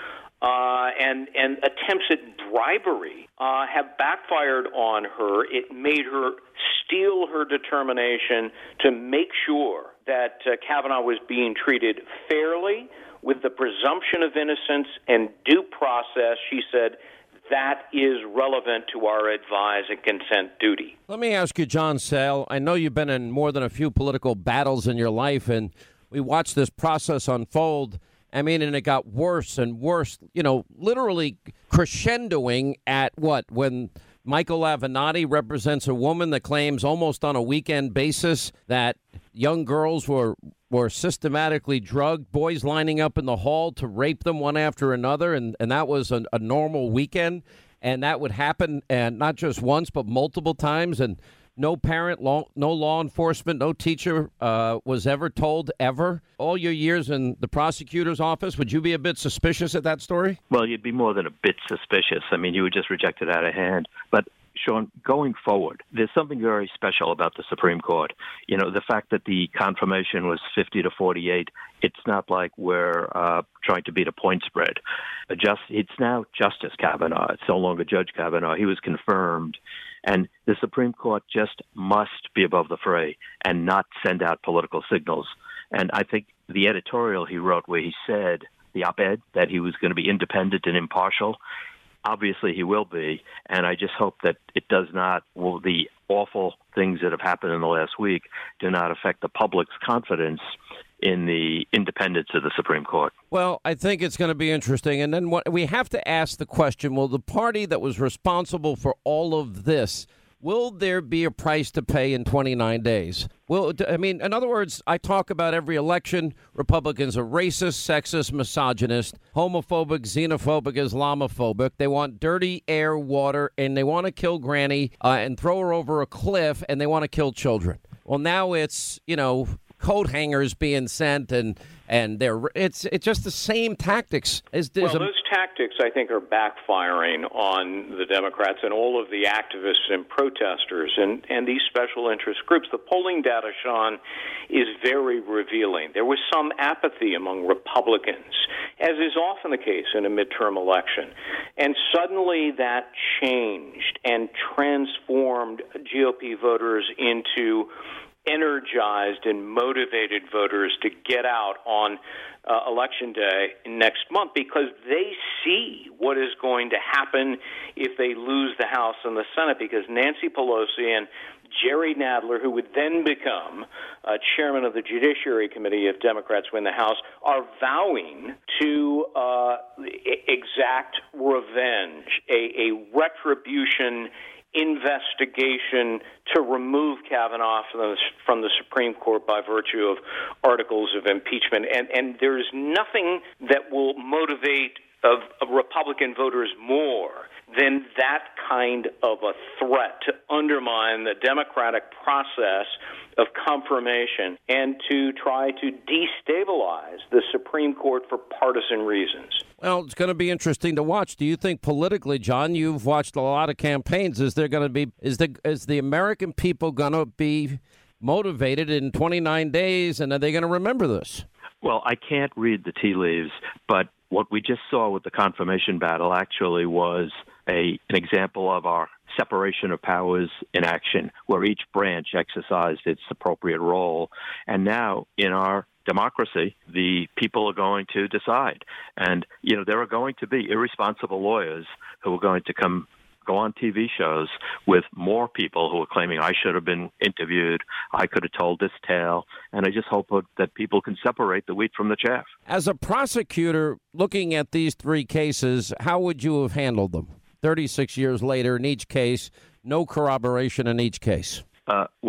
Speaker 14: uh, and, and attempts at bribery uh, have backfired on her. It made her steel her determination to make sure that uh, Kavanaugh was being treated fairly, with the presumption of innocence and due process. She said that is relevant to our advise and consent duty.
Speaker 1: Let me ask you, John Sale, I know you've been in more than a few political battles in your life, and we watched this process unfold. I mean, and it got worse and worse, you know, literally crescendoing at what? When Michael Avenatti represents a woman that claims almost on a weekend basis that young girls were were systematically drugged, boys lining up in the hall to rape them one after another, and, and that was a, a normal weekend, and that would happen, and not just once, but multiple times, and no parent, law, no law enforcement, no teacher uh, was ever told ever. All your years in the prosecutor's office, would you be a bit suspicious at that story?
Speaker 20: Well, you'd be more than a bit suspicious. I mean, you would just reject it out of hand. But Sean, going forward, there's something very special about the Supreme Court. You know, the fact that the confirmation was fifty to forty-eight, it's not like we're uh, trying to beat a point spread. Just, it's now Justice Kavanaugh. It's no longer Judge Kavanaugh. He was confirmed. And the Supreme Court just must be above the fray and not send out political signals. And I think the editorial he wrote where he said, the op-ed, that he was going to be independent and impartial, obviously he will be, and I just hope that it does not, well, the awful things that have happened in the last week do not affect the public's confidence in the independence of the Supreme Court.
Speaker 1: Well, I think it's going to be interesting. And then what we have to ask the question, will the party that was responsible for all of this, will there be a price to pay in twenty-nine days? Well, I mean, in other words, I talk about every election. Republicans are racist, sexist, misogynist, homophobic, xenophobic, Islamophobic. They want dirty air, water, and they want to kill Granny uh, and throw her over a cliff, and they want to kill children. Well, now it's, you know, coat hangers being sent, and and they're it's it's just the same tactics. As
Speaker 14: well,
Speaker 1: a,
Speaker 14: those tactics, I think, are backfiring on the Democrats and all of the activists and protesters and, and these special interest groups. The polling data, Sean, is very revealing. There was some apathy among Republicans, as is often the case in a midterm election. And suddenly that changed and transformed G O P voters into energized and motivated voters to get out on uh, Election Day next month, because they see what is going to happen if they lose the House and the Senate, because Nancy Pelosi and Jerry Nadler, who would then become uh, chairman of the Judiciary Committee if Democrats win the House, are vowing to uh, exact revenge, a, a retribution investigation to remove Kavanaugh from the, from the Supreme Court by virtue of articles of impeachment. And, and there's nothing that will motivate of, of Republican voters more than that kind of a threat to undermine the democratic process of confirmation and to try to destabilize the Supreme Court for partisan reasons.
Speaker 1: Well, it's going to be interesting to watch. Do you think politically, John, you've watched a lot of campaigns, is there going to be, is the, is the American people going to be motivated in twenty-nine days, and are they going to remember this?
Speaker 20: Well, I can't read the tea leaves, but what we just saw with the confirmation battle actually was a an example of our separation of powers in action, where each branch exercised its appropriate role. And now in our democracy, the people are going to decide. And, you know, there are going to be irresponsible lawyers who are going to come go on T V shows with more people who are claiming I should have been interviewed, I could have told this tale, and I just hope that people can separate the wheat from the chaff.
Speaker 1: As a prosecutor, looking at these three cases, how would you have handled them? thirty-six years later in each case, no corroboration in each case.
Speaker 20: Uh, well,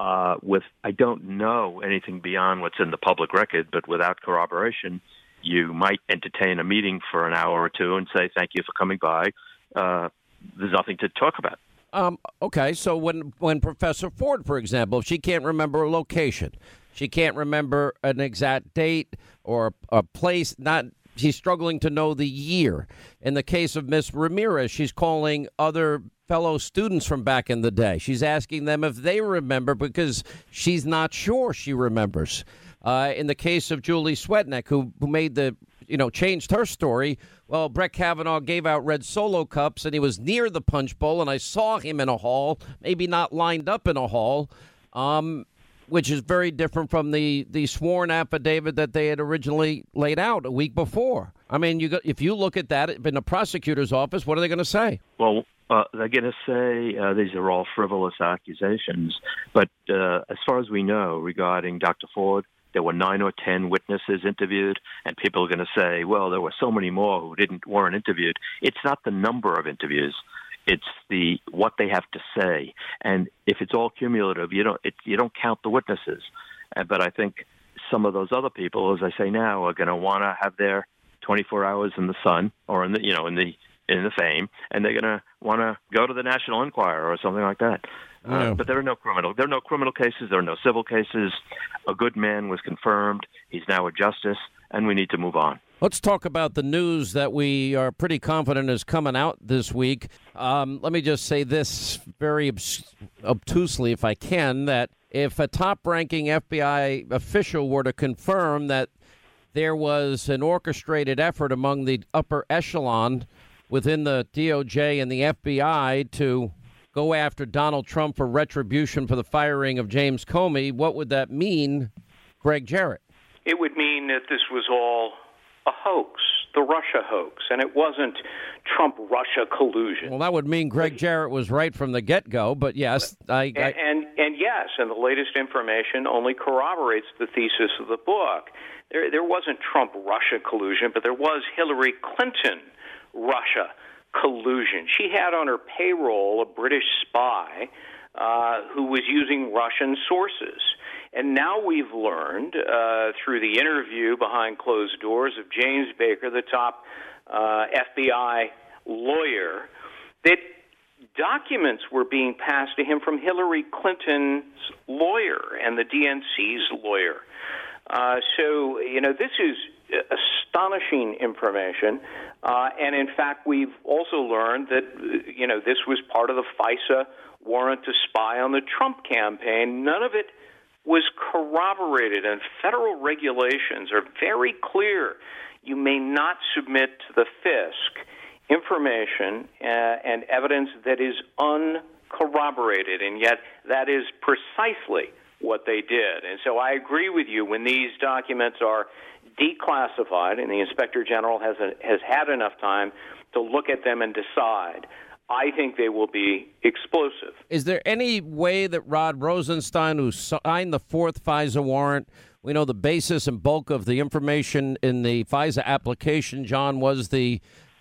Speaker 20: uh, with, I don't know anything beyond what's in the public record, but without corroboration, you might entertain a meeting for an hour or two and say, thank you for coming by. Uh, there's nothing to talk about.
Speaker 1: Um, okay, so when, when Professor Ford, for example, if she can't remember a location, she can't remember an exact date or a place, not she's struggling to know the year. In the case of Miss Ramirez, she's calling other fellow students from back in the day. She's asking them if they remember because she's not sure she remembers. Uh, in the case of Julie Swetnick, who, who made the, you know, changed her story, well, Brett Kavanaugh gave out red Solo cups and he was near the punch bowl and I saw him in a hall, maybe not lined up in a hall, um, which is very different from the, the sworn affidavit that they had originally laid out a week before. I mean, you got, if you look at that in the prosecutor's office, what are they going to say?
Speaker 20: Well, uh, they're going to say uh, these are all frivolous accusations. But uh, as far as we know regarding Doctor Ford, there were nine or ten witnesses interviewed, and people are going to say, well, there were so many more who didn't weren't interviewed. It's not the number of interviews. It's the what they have to say. And if it's all cumulative, you don't it, you don't count the witnesses. Uh, but I think some of those other people, as I say now, are going to want to have their twenty-four hours in the sun or in the, you know, in the in the fame, and they're going to want to go to the National Enquirer or something like that. Uh,
Speaker 1: Yeah.
Speaker 20: But there are no criminal. There are no criminal cases. There are no civil cases. A good man was confirmed. He's now a justice, and we need to move on.
Speaker 1: Let's talk about the news that we are pretty confident is coming out this week. Um, let me just say this very obs- obtusely, if I can, that if a top-ranking F B I official were to confirm that there was an orchestrated effort among the upper echelon within the D O J and the F B I to go after Donald Trump for retribution for the firing of James Comey, what would that mean, Greg Jarrett?
Speaker 14: It would mean that this was all a hoax, the Russia hoax, and it wasn't Trump-Russia collusion.
Speaker 1: Well, that would mean Greg Jarrett was right from the get-go, but yes, I... I
Speaker 14: and, and, and yes, and the latest information only corroborates the thesis of the book. There, there wasn't Trump-Russia collusion, but there was Hillary Clinton-Russia collusion. She had on her payroll a British spy uh, who was using Russian sources. And now we've learned uh, through the interview behind closed doors of James Baker, the top uh, F B I lawyer, that documents were being passed to him from Hillary Clinton's lawyer and the D N C's lawyer. Uh, so, you know, this is astonishing information. Uh, and, in fact, we've also learned that, you know, this was part of the FISA warrant to spy on the Trump campaign. None of it was corroborated, and federal regulations are very clear. You may not submit to the FISC information uh, and evidence that is uncorroborated, and yet that is precisely what they did. And so I agree with you when these documents are declassified and the Inspector General has a, has had enough time to look at them and decide, I think they will be explosive.
Speaker 1: Is there any way that Rod Rosenstein, who signed the fourth FISA warrant, we know the basis and bulk of the information in the FISA application, John, was the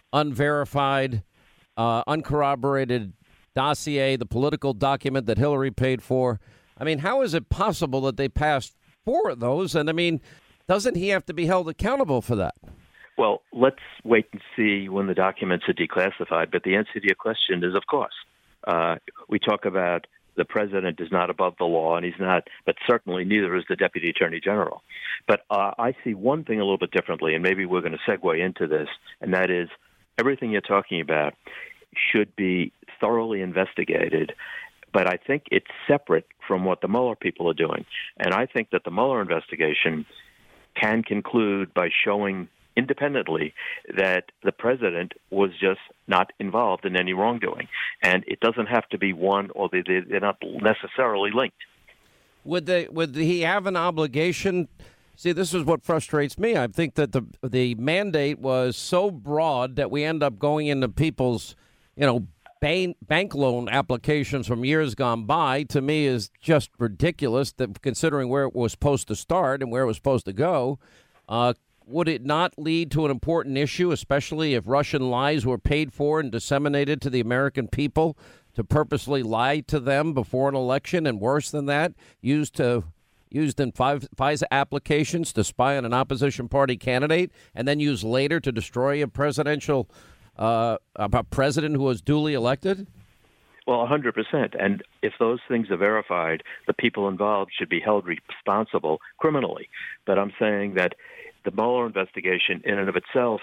Speaker 1: unverified, uh, uncorroborated dossier, the political document that Hillary paid for? I mean, how is it possible that they passed four of those? And, I mean, doesn't he have to be held accountable for that?
Speaker 20: Well, let's wait and see when the documents are declassified. But the answer to your question is, of course. Uh, we talk about the president is not above the law, and he's not, but certainly neither is the deputy attorney general. But uh, I see one thing a little bit differently, and maybe we're going to segue into this, and that is everything you're talking about should be thoroughly investigated. But I think it's separate from what the Mueller people are doing. And I think that the Mueller investigation can conclude by showing independently that the president was just not involved in any wrongdoing. And it doesn't have to be one, or they, they're not necessarily linked.
Speaker 1: Would they? Would he have an obligation? See, this is what frustrates me. I think that the the mandate was so broad that we end up going into people's, you know, bank, bank loan applications from years gone by. To me, is just ridiculous, that considering where it was supposed to start and where it was supposed to go. Uh, Would it not lead to an important issue, especially if Russian lies were paid for and disseminated to the American people to purposely lie to them before an election, and worse than that, used to used in five FISA applications to spy on an opposition party candidate, and then used later to destroy a presidential uh, a president who was duly elected?
Speaker 20: Well, one hundred percent. And if those things are verified, the people involved should be held responsible criminally. But I'm saying that the Mueller investigation in and of itself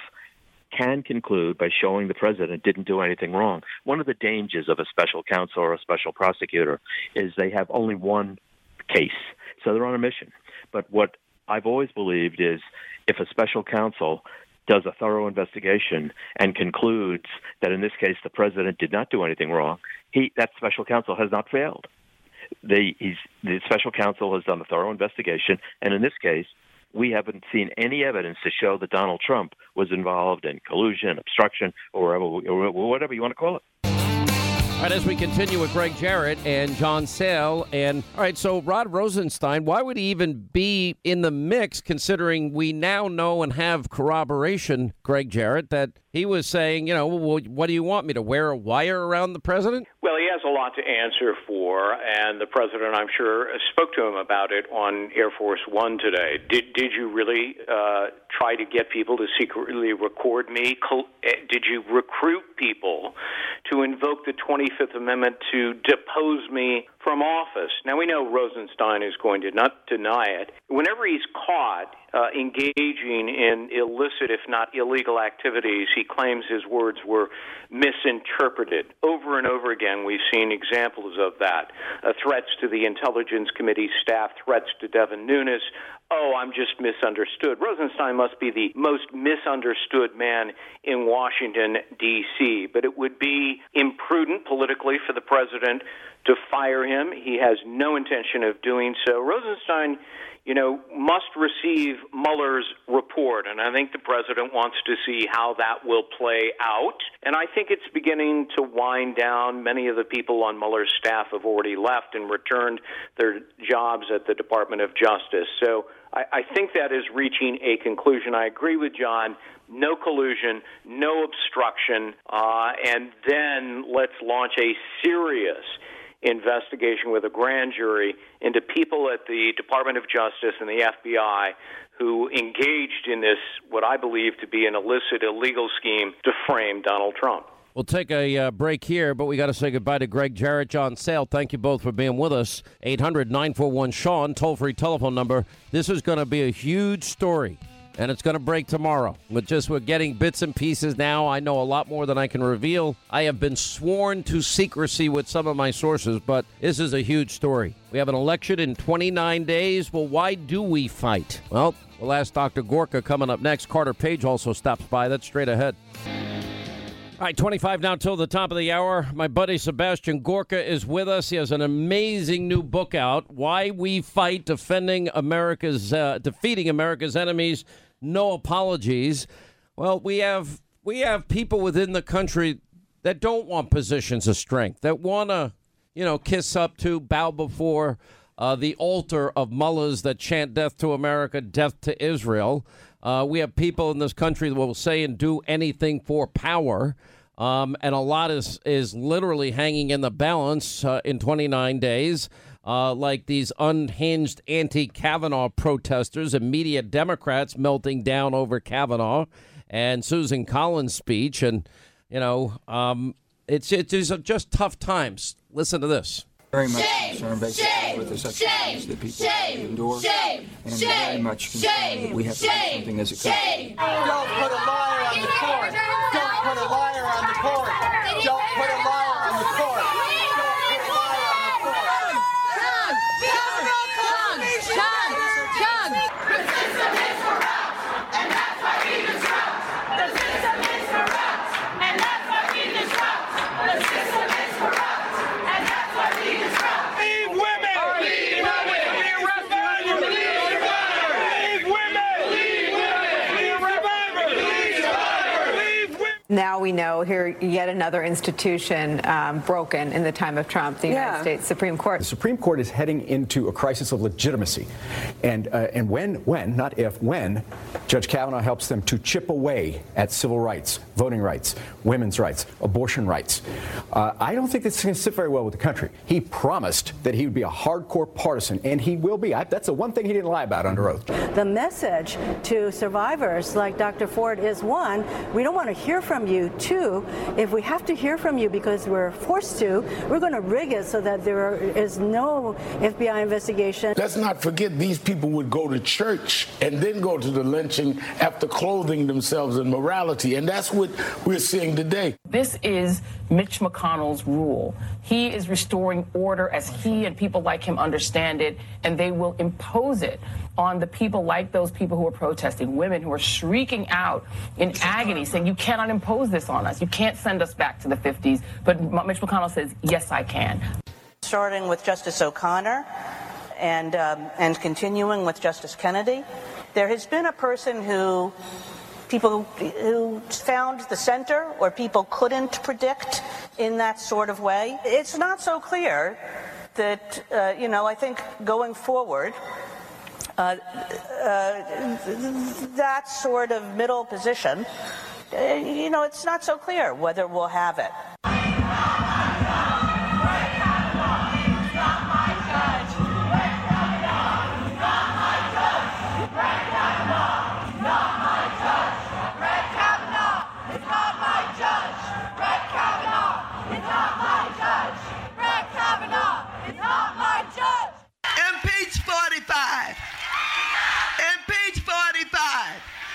Speaker 20: can conclude by showing the president didn't do anything wrong. One of the dangers of a special counsel or a special prosecutor is they have only one case, so they're on a mission. But what I've always believed is if a special counsel does a thorough investigation and concludes that in this case the president did not do anything wrong, he that special counsel has not failed. The, he's, the special counsel has done a thorough investigation, and in this case, we haven't seen any evidence to show that Donald Trump was involved in collusion, obstruction, or whatever, or whatever you want to call it.
Speaker 1: All right, as we continue with Greg Jarrett and John Sale, and all right, so Rod Rosenstein, why would he even be in the mix, considering we now know and have corroboration, Greg Jarrett, that he was saying, you know, well, what do you want me to wear a wire around the president?
Speaker 14: Well, he has a lot to answer for, and the president, I'm sure, spoke to him about it on Air Force One today. Did did you really uh, try to get people to secretly record me? Did you recruit people to invoke the twenty-fifth Amendment to depose me from office? Now, we know Rosenstein is going to not deny it. Whenever he's caught uh, engaging in illicit, if not illegal activities, he claims his words were misinterpreted. Over and over again, we've seen examples of that. Uh, threats to the Intelligence Committee staff, threats to Devin Nunes. Oh, I'm just misunderstood. Rosenstein must be the most misunderstood man in Washington, D C, but it would be imprudent politically for the president to fire him. He has no intention of doing so. Rosenstein, you know, must receive Mueller's report, and I think the president wants to see how that will play out. And I think it's beginning to wind down. Many of the people on Mueller's staff have already left and returned their jobs at the Department of Justice. So I, I think that is reaching a conclusion. I agree with John. No collusion, no obstruction, uh, and then let's launch a serious investigation with a grand jury into people at the Department of Justice and the F B I who engaged in this, what I believe to be an illicit, illegal scheme to frame Donald Trump.
Speaker 1: We'll take a uh, break here, but we got to say goodbye to Greg Jarrett, John Sale. Thank you both for being with us. eight hundred nine four one Sean, toll-free telephone number. This is going to be a huge story, and it's going to break tomorrow. But just we're getting bits and pieces now. I know a lot more than I can reveal. I have been sworn to secrecy with some of my sources, but this is a huge story. We have an election in twenty-nine days. Well, why do we fight? Well, we'll ask Doctor Gorka coming up next. Carter Page also stops by. That's straight ahead. All right, twenty-five now till the top of the hour. My buddy Sebastian Gorka is with us. He has an amazing new book out, Why We Fight, Defending America's, uh, Defeating America's Enemies, No Apologies. Well, we have we have people within the country that don't want positions of strength, that want to, you know, kiss up to, bow before uh, the altar of mullahs that chant death to America, death to Israel. Uh, we have people in this country that will say and do anything for power, um, and a lot is is literally hanging in the balance uh, in twenty-nine days, uh, like these unhinged anti-Kavanaugh protesters, immediate Democrats melting down over Kavanaugh and Susan Collins' speech, and you know, um, it's it's just tough times. Listen to this.
Speaker 21: Very much
Speaker 22: shame,
Speaker 21: concerned basically
Speaker 22: shame,
Speaker 21: with the such
Speaker 22: shame,
Speaker 21: that people
Speaker 22: shame,
Speaker 21: endure,
Speaker 22: shame,
Speaker 21: and I'm
Speaker 22: shame,
Speaker 21: very much concerned
Speaker 22: shame,
Speaker 21: that we have to do
Speaker 22: shame,
Speaker 21: something as a
Speaker 22: shame.
Speaker 21: country.
Speaker 22: Don't put a liar on the court. Don't put a liar on the court. Don't put a liar on the court. Don't put a liar on the court. John, John, John, John. The system is corrupt, and that's why we disrupt. The system is corrupt, and that's why we disrupt. The system is corrupt, and that's why we disrupt. Leave women. Leave women. Leave survivors. Leave survivors. Leave women. Leave women. Leave survivors. Leave survivors. Leave women.
Speaker 23: Now we know here yet another institution um, broken in the time of Trump, the United
Speaker 24: Yeah.
Speaker 23: States Supreme Court.
Speaker 24: The Supreme Court is heading into a crisis of legitimacy. And uh, and when, when, not if, when
Speaker 2: Judge Kavanaugh helps them to chip away at civil rights, voting rights, women's rights, abortion rights. Uh, I don't think this is going to sit very well with the country. He promised that he would be a hardcore partisan, and he will be. I, that's the one thing he didn't lie about under oath.
Speaker 3: The message to survivors like Doctor Ford is, one, we don't want to hear from you. Two, if we have to hear from you because we're forced to, we're going to rig it so that there is no F B I investigation.
Speaker 21: Let's not forget these people would go to church and then go to the lynching after clothing themselves in morality, and that's what we're seeing today.
Speaker 24: This is Mitch McConnell's rule. He is restoring order as he and people like him understand it, and they will impose it on the people like those people who are protesting, women who are shrieking out in agony, saying, you cannot impose this on us. You can't send us back to the fifties. But Mitch McConnell says, yes, I can.
Speaker 25: Starting with Justice O'Connor and, um, and continuing with Justice Kennedy, there has been a person who people who found the center or people couldn't predict in that sort of way. It's not so clear that, uh, you know, I think going forward, uh, uh, that sort of middle position, uh, you know, it's not so clear whether we'll have it.
Speaker 4: Impeach forty-five. Impeach forty-five.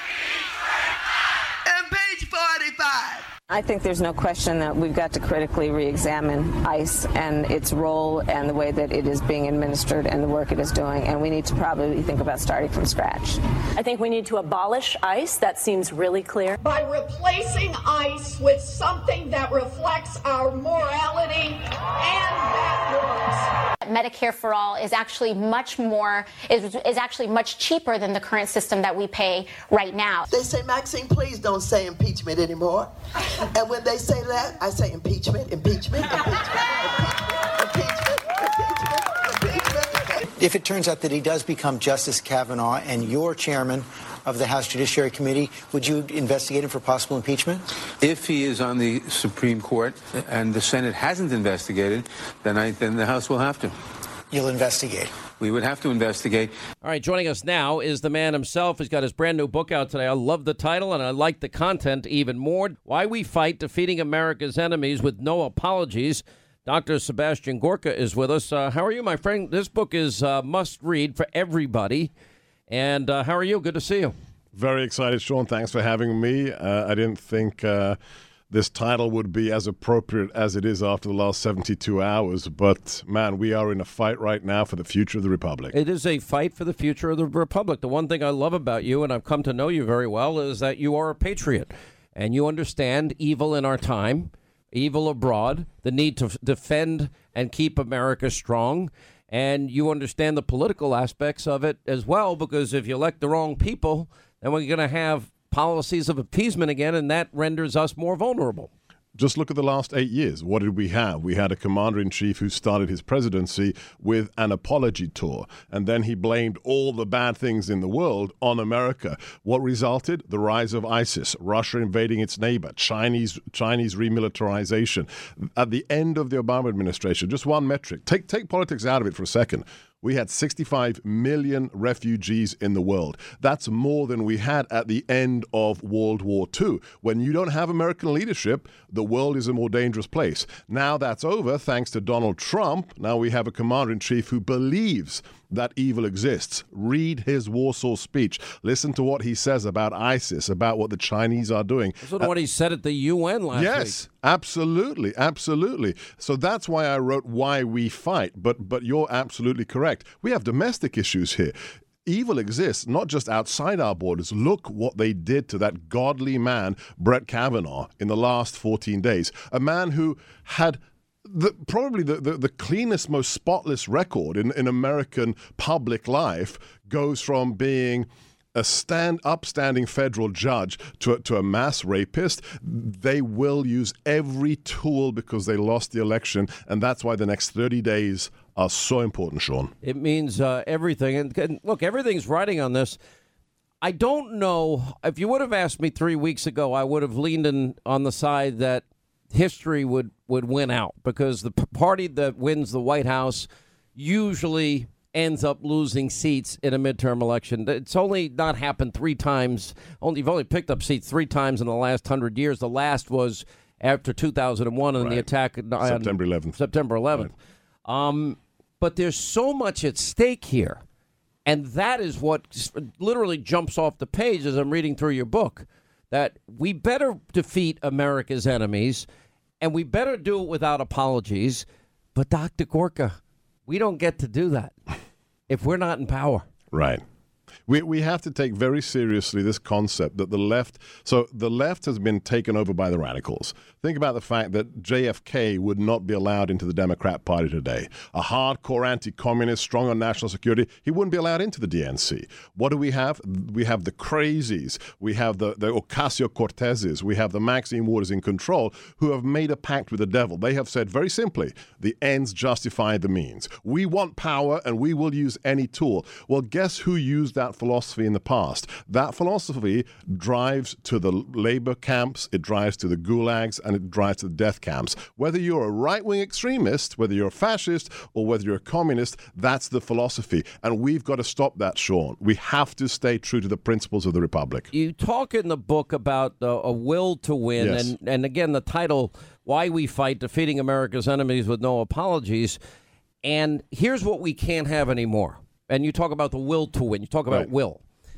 Speaker 4: Impeach forty-five.
Speaker 5: I think there's no question that we've got to critically re-examine ICE and its role and the way that it is being administered and the work it is doing, and we need to probably think about starting from scratch.
Speaker 6: I think we need to abolish ICE. That seems really clear.
Speaker 15: By replacing ICE with something that reflects our morality and backwards.
Speaker 16: Medicare for All is actually much more, is, is actually much cheaper than the current system that we pay right now.
Speaker 12: They say, Maxine, please don't say impeachment anymore. And when they say that, I say impeachment, impeachment, impeachment, impeachment, impeachment, impeachment, impeachment.
Speaker 17: If it turns out that he does become Justice Kavanaugh and you're chairman of the House Judiciary Committee, would you investigate him for possible impeachment?
Speaker 18: If he is on the Supreme Court and the Senate hasn't investigated, then I then the House will have to.
Speaker 17: You'll investigate.
Speaker 18: We would have to investigate.
Speaker 1: All right, joining us now is the man himself. He's got his brand new book out today. I love the title, and I like the content even more. Why We Fight, Defeating America's Enemies with No Apologies. Doctor Sebastian Gorka is with us. Uh, how are you, my friend? This book is uh, must-read for everybody. And uh, how are you? Good to see you.
Speaker 26: Very excited, Sean. Thanks for having me. Uh, I didn't think uh, this title would be as appropriate as it is after the last seventy-two hours. But, man, we are in a fight right now for the future of the Republic.
Speaker 1: It is a fight for the future of the Republic. The one thing I love about you, and I've come to know you very well, is that you are a patriot. And you understand evil in our time, evil abroad, the need to f- defend and keep America strong. And you understand the political aspects of it as well, because if you elect the wrong people, then we're going to have policies of appeasement again, and that renders us more vulnerable.
Speaker 26: Just look at the last eight years. What did we have? We had a commander-in-chief who started his presidency with an apology tour, and then he blamed all the bad things in the world on America. What resulted? The rise of ISIS, Russia invading its neighbor, Chinese Chinese remilitarization. At the end of the Obama administration, just one metric. Take, take politics out of it for a second. We had sixty-five million refugees in the world. That's more than we had at the end of World War Two. When you don't have American leadership, the world is a more dangerous place. Now that's over, thanks to Donald Trump. Now we have a commander-in-chief who believes that evil exists. Read his Warsaw speech. Listen to what he says about ISIS, about what the Chinese are doing.
Speaker 1: Listen to uh, what he said at the U N last
Speaker 26: yes,
Speaker 1: week.
Speaker 26: Yes, absolutely, absolutely. So that's why I wrote Why We Fight. But but you're absolutely correct. We have domestic issues here. Evil exists not just outside our borders. Look what they did to that godly man, Brett Kavanaugh, in the last fourteen days. A man who had The, probably the, the, the cleanest, most spotless record in, in American public life goes from being a stand upstanding federal judge to, to a mass rapist. They will use every tool because they lost the election, and that's why the next thirty days are so important, Sean.
Speaker 1: It means uh, everything. And, and look, everything's riding on this. I don't know. If you would have asked me three weeks ago, I would have leaned in on the side that history would, would win out, because the p- party that wins the White House usually ends up losing seats in a midterm election. It's only not happened three times. Only You've only picked up seats three times in the last hundred years. The last was after two thousand one and right. the attack on
Speaker 26: September eleventh.
Speaker 1: September eleventh. Right. Um, but there's so much at stake here. And that is what literally jumps off the page as I'm reading through your book, that we better defeat America's enemies, and we better do it without apologies. But Doctor Gorka, we don't get to do that if we're not in power.
Speaker 26: Right. We we have to take very seriously this concept that the left, so the left has been taken over by the radicals. Think about the fact that J F K would not be allowed into the Democrat Party today. A hardcore anti-communist, strong on national security, he wouldn't be allowed into the D N C. What do we have? We have the crazies. We have the, the Ocasio-Cortezes. We have the Maxine Waters in control, who have made a pact with the devil. They have said very simply, the ends justify the means. We want power and we will use any tool. Well, guess who used that philosophy in the past? That philosophy drives to the labor camps, it drives to the gulags, and it drives to the death camps. Whether you're a right-wing extremist, whether you're a fascist, or whether you're a communist, that's the philosophy. And we've got to stop that, Sean. We have to stay true to the principles of the Republic.
Speaker 1: You talk in the book about uh, a will to win,
Speaker 26: Yes.
Speaker 1: and, and again, the title, Why We Fight, Defeating America's Enemies with No Apologies. And here's what we can't have anymore. And you talk about the will to win. You talk about
Speaker 26: Right.
Speaker 1: will.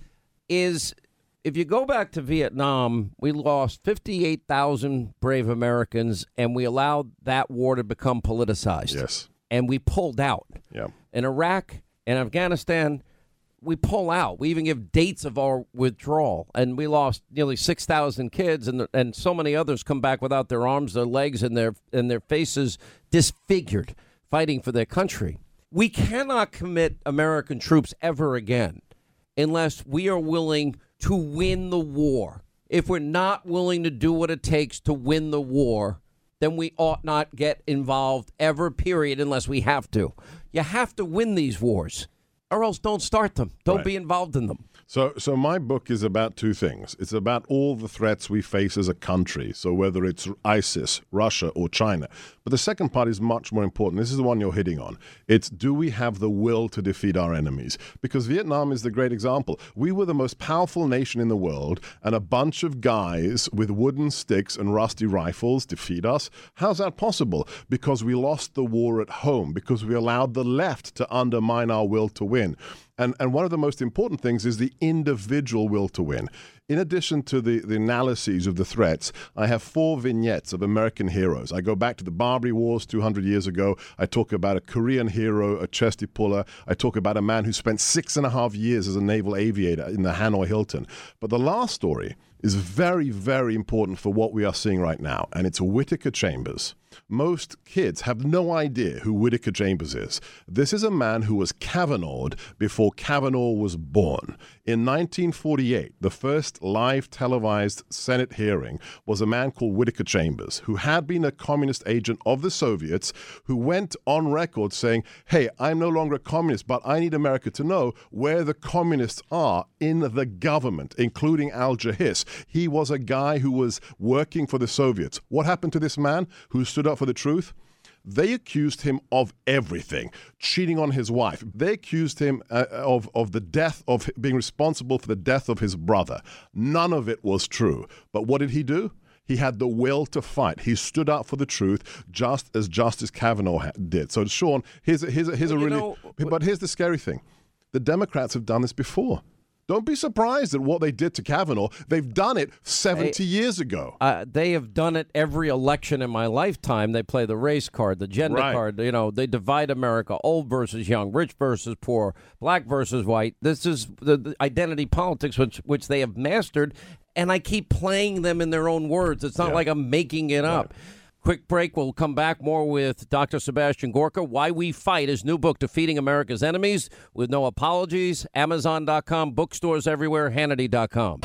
Speaker 1: Is if you go back to Vietnam, we lost fifty-eight thousand brave Americans, and we allowed that war to become politicized.
Speaker 26: Yes.
Speaker 1: And we pulled out.
Speaker 26: Yeah.
Speaker 1: In Iraq and Afghanistan, we pull out. We even give dates of our withdrawal. And we lost nearly six thousand kids, and and so many others come back without their arms, their legs, and their and their faces disfigured, fighting for their country. We cannot commit American troops ever again unless we are willing to win the war. If we're not willing to do what it takes to win the war, then we ought not get involved ever, period, unless we have to. You have to win these wars, or else don't start them. Don't
Speaker 26: Right.
Speaker 1: be involved in them.
Speaker 26: So, so my book is about two things. It's about all the threats we face as a country. So whether it's ISIS, Russia, or China. But the second part is much more important. This is the one you're hitting on. It's, do we have the will to defeat our enemies? Because Vietnam is the great example. We were the most powerful nation in the world, and a bunch of guys with wooden sticks and rusty rifles defeat us. How's that possible? Because we lost the war at home, because we allowed the left to undermine our will to win. And and one of the most important things is the individual will to win. In addition to the, the analyses of the threats, I have four vignettes of American heroes. I go back to the Barbary Wars two hundred years ago. I talk about a Korean hero, a chesty puller. I talk about a man who spent six and a half years as a naval aviator in the Hanoi Hilton. But the last story is very, very important for what we are seeing right now, and it's Whittaker Chambers. Most kids have no idea who Whittaker Chambers is. This is a man who was Kavanaugh'd before Kavanaugh was born. In nineteen forty-eight, the first live televised Senate hearing was a man called Whittaker Chambers, who had been a communist agent of the Soviets, who went on record saying, hey, I'm no longer a communist, but I need America to know where the communists are in the government, including Alger Hiss. He was a guy who was working for the Soviets. What happened to this man who stood up for the truth? They accused him of everything, cheating on his wife. They accused him uh, of, of the death of being responsible for the death of his brother. None of it was true. But what did he do? He had the will to fight. He stood up for the truth, just as Justice Kavanaugh ha- did. So, Sean, here's a, here's a, here's
Speaker 1: Well,
Speaker 26: a
Speaker 1: you
Speaker 26: really...
Speaker 1: know,
Speaker 26: but here's the scary thing. The Democrats have done this before. Don't be surprised at what they did to Kavanaugh. They've done it seventy
Speaker 1: They-
Speaker 26: years ago.
Speaker 1: Uh, they have done it every election in my lifetime. They play the race card, the gender
Speaker 26: Right.
Speaker 1: card. You know, they divide America: old versus young, rich versus poor, black versus white. This is the, the identity politics, which which they have mastered. And I keep playing them in their own words. It's not
Speaker 26: Yeah.
Speaker 1: like I'm making it up. Quick break. We'll come back more with Doctor Sebastian Gorka. Why We Fight, his new book, Defeating America's Enemies with No Apologies. Amazon dot com, bookstores everywhere, Hannity dot com.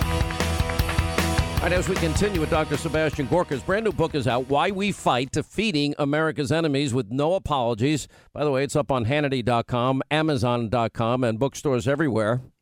Speaker 1: All right, as we continue with Doctor Sebastian Gorka's brand new book is out, Why We Fight, Defeating America's Enemies with No Apologies. By the way, it's up on Hannity dot com, Amazon dot com, and bookstores everywhere.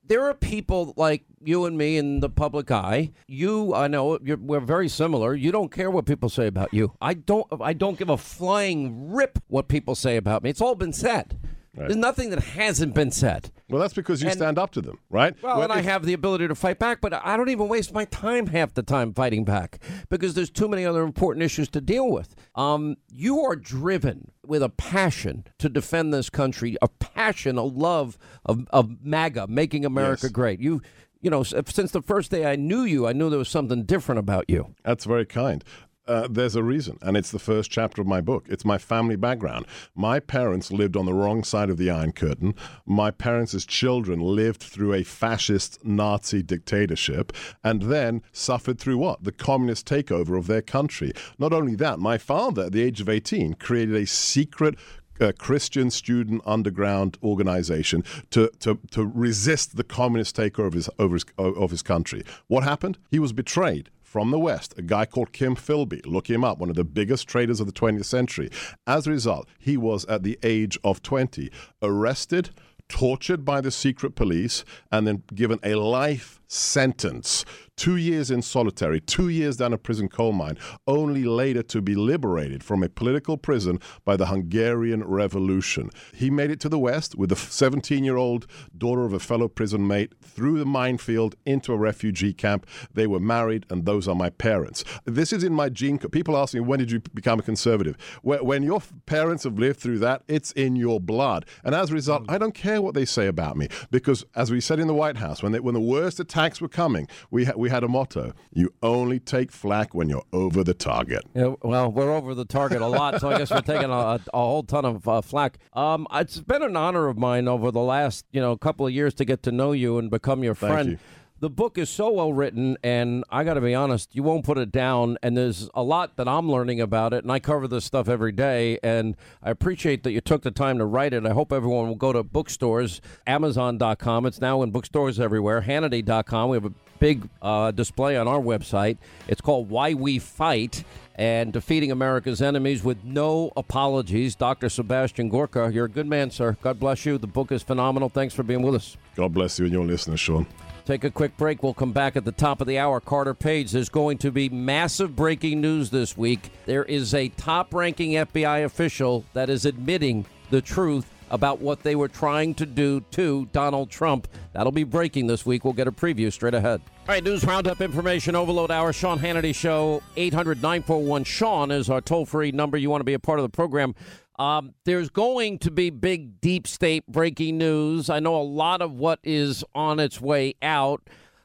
Speaker 1: there are people like you and me in the public eye. You, I know, you're, we're very similar. You don't care what people say about you. I don't. I don't give a flying rip what people say about me. It's all been said. Right. There's nothing that hasn't been said.
Speaker 26: Well, that's because you
Speaker 1: and,
Speaker 26: stand up to them, right?
Speaker 1: Well,
Speaker 26: well
Speaker 1: and if, I have the ability to fight back, but I don't even waste my time half the time fighting back because there's too many other important issues to deal with. Um, you are driven with a passion to defend this country, a passion, a love of, of MAGA, making America yes. great. You, you know, since the first day I knew you, I knew there was something different about you.
Speaker 26: That's very kind. Uh, there's a reason, and it's the first chapter of my book. It's my family background. My parents lived on the wrong side of the Iron Curtain. My parents, as children, lived through a fascist Nazi dictatorship and then suffered through what? The communist takeover of their country. Not only that, my father, at the age of eighteen, created a secret Uh, Christian student underground organization to, to, to resist the communist takeover of his, over his, of his country. What happened? He was betrayed from the West, a guy called Kim Philby. Look him up, one of the biggest traders of the twentieth century. As a result, he was, at the age of twenty, arrested, tortured by the secret police, and then given a life sentence. Two years in solitary, two years down a prison coal mine, only later to be liberated from a political prison by the Hungarian Revolution. He made it to the West with a seventeen-year-old daughter of a fellow prison mate through the minefield into a refugee camp. They were married, and those are my parents. This is in my gene code. People ask me, when did you become a conservative? When your parents have lived through that, it's in your blood. And as a result, I don't care what they say about me, because as we said in the White House, when, they, when the worst attacks were coming, we, ha- we had a motto: you only take flack when you're over the target.
Speaker 1: Yeah, well, we're over the target a lot, so I guess we're taking a, a, a whole ton of uh, flack. Um, it's been an honor of mine over the last, you know, couple of years to get to know you and become your
Speaker 26: Thank
Speaker 1: friend.
Speaker 26: you.
Speaker 1: The book is so well written, and I got to be honest, you won't put it down, and there's a lot that I'm learning about it, and I cover this stuff every day, and I appreciate that you took the time to write it. I hope everyone will go to bookstores, amazon dot com. It's now in bookstores everywhere, Hannity dot com. We have a big uh, display on our website. It's called Why We Fight, and Defeating America's Enemies with No Apologies. Doctor Sebastian Gorka, you're a good man, sir. God bless you. The book is phenomenal. Thanks for being with us.
Speaker 26: God bless you and your listeners, Sean.
Speaker 1: Take a quick break. We'll come back at the top of the hour. Carter Page, there's going to be massive breaking news this week. There is a top-ranking F B I official that is admitting the truth about what they were trying to do to Donald Trump. That'll be breaking this week. We'll get a preview straight ahead. All right, News Roundup, Information Overload Hour, Sean Hannity Show. eight hundred nine four one Sean is our toll-free number. You want to be a part of the program. Um, there's going to be big deep state breaking news. I know a lot of what is on its way out.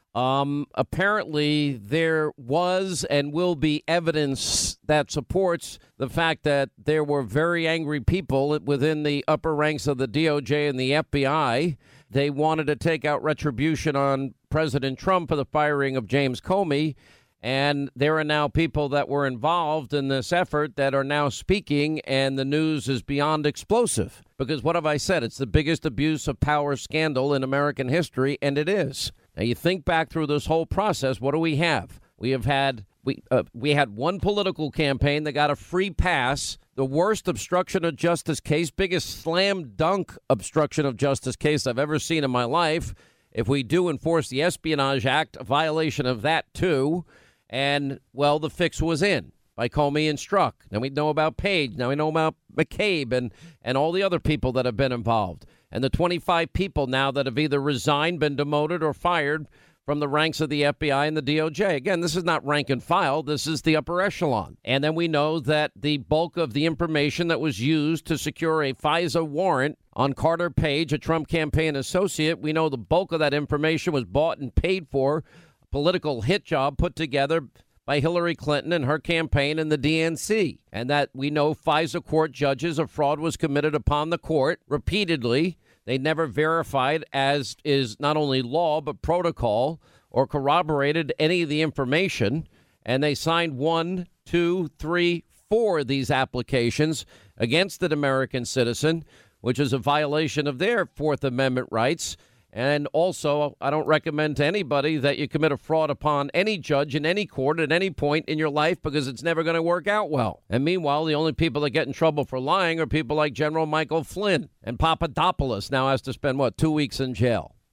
Speaker 1: Um, apparently, there was and will be evidence that supports the fact that there were very angry people within the upper ranks of the D O J and the F B I. They wanted to take out retribution on President Trump for the firing of James Comey. And there are now people that were involved in this effort that are now speaking, and the news is beyond explosive. Because what have I said? It's the biggest abuse of power scandal in American history, and it is. Now, you think back through this whole process, what do we have? We have had we uh, we had one political campaign that got a free pass, the worst obstruction of justice case, biggest slam dunk obstruction of justice case I've ever seen in my life. If we do enforce the Espionage Act, a violation of that, too. And, well, the fix was in by Comey and Strzok. Now we know about Page. Now we know about McCabe and, and all the other people that have been involved. And the twenty-five people now that have either resigned, been demoted, or fired from the ranks of the F B I and the D O J. Again, this is not rank and file. This is the upper echelon. And then we know that the bulk of the information that was used to secure a FISA warrant on Carter Page, a Trump campaign associate, we know the bulk of that information was bought and paid for, political hit job put together by Hillary Clinton and her campaign and the D N C. And that we know FISA court judges, a fraud was committed upon the court repeatedly. They never verified, as is not only law, but protocol, or corroborated any of the information. And they signed one, two, three, four of these applications against an American citizen, which is a violation of their Fourth Amendment rights. And also, I don't recommend to anybody that you commit a fraud upon any judge in any court at any point in your life, because it's never going to work out well. And meanwhile, the only people that get in trouble for lying are people like General Michael Flynn. And Papadopoulos now has to spend, what, two weeks in jail.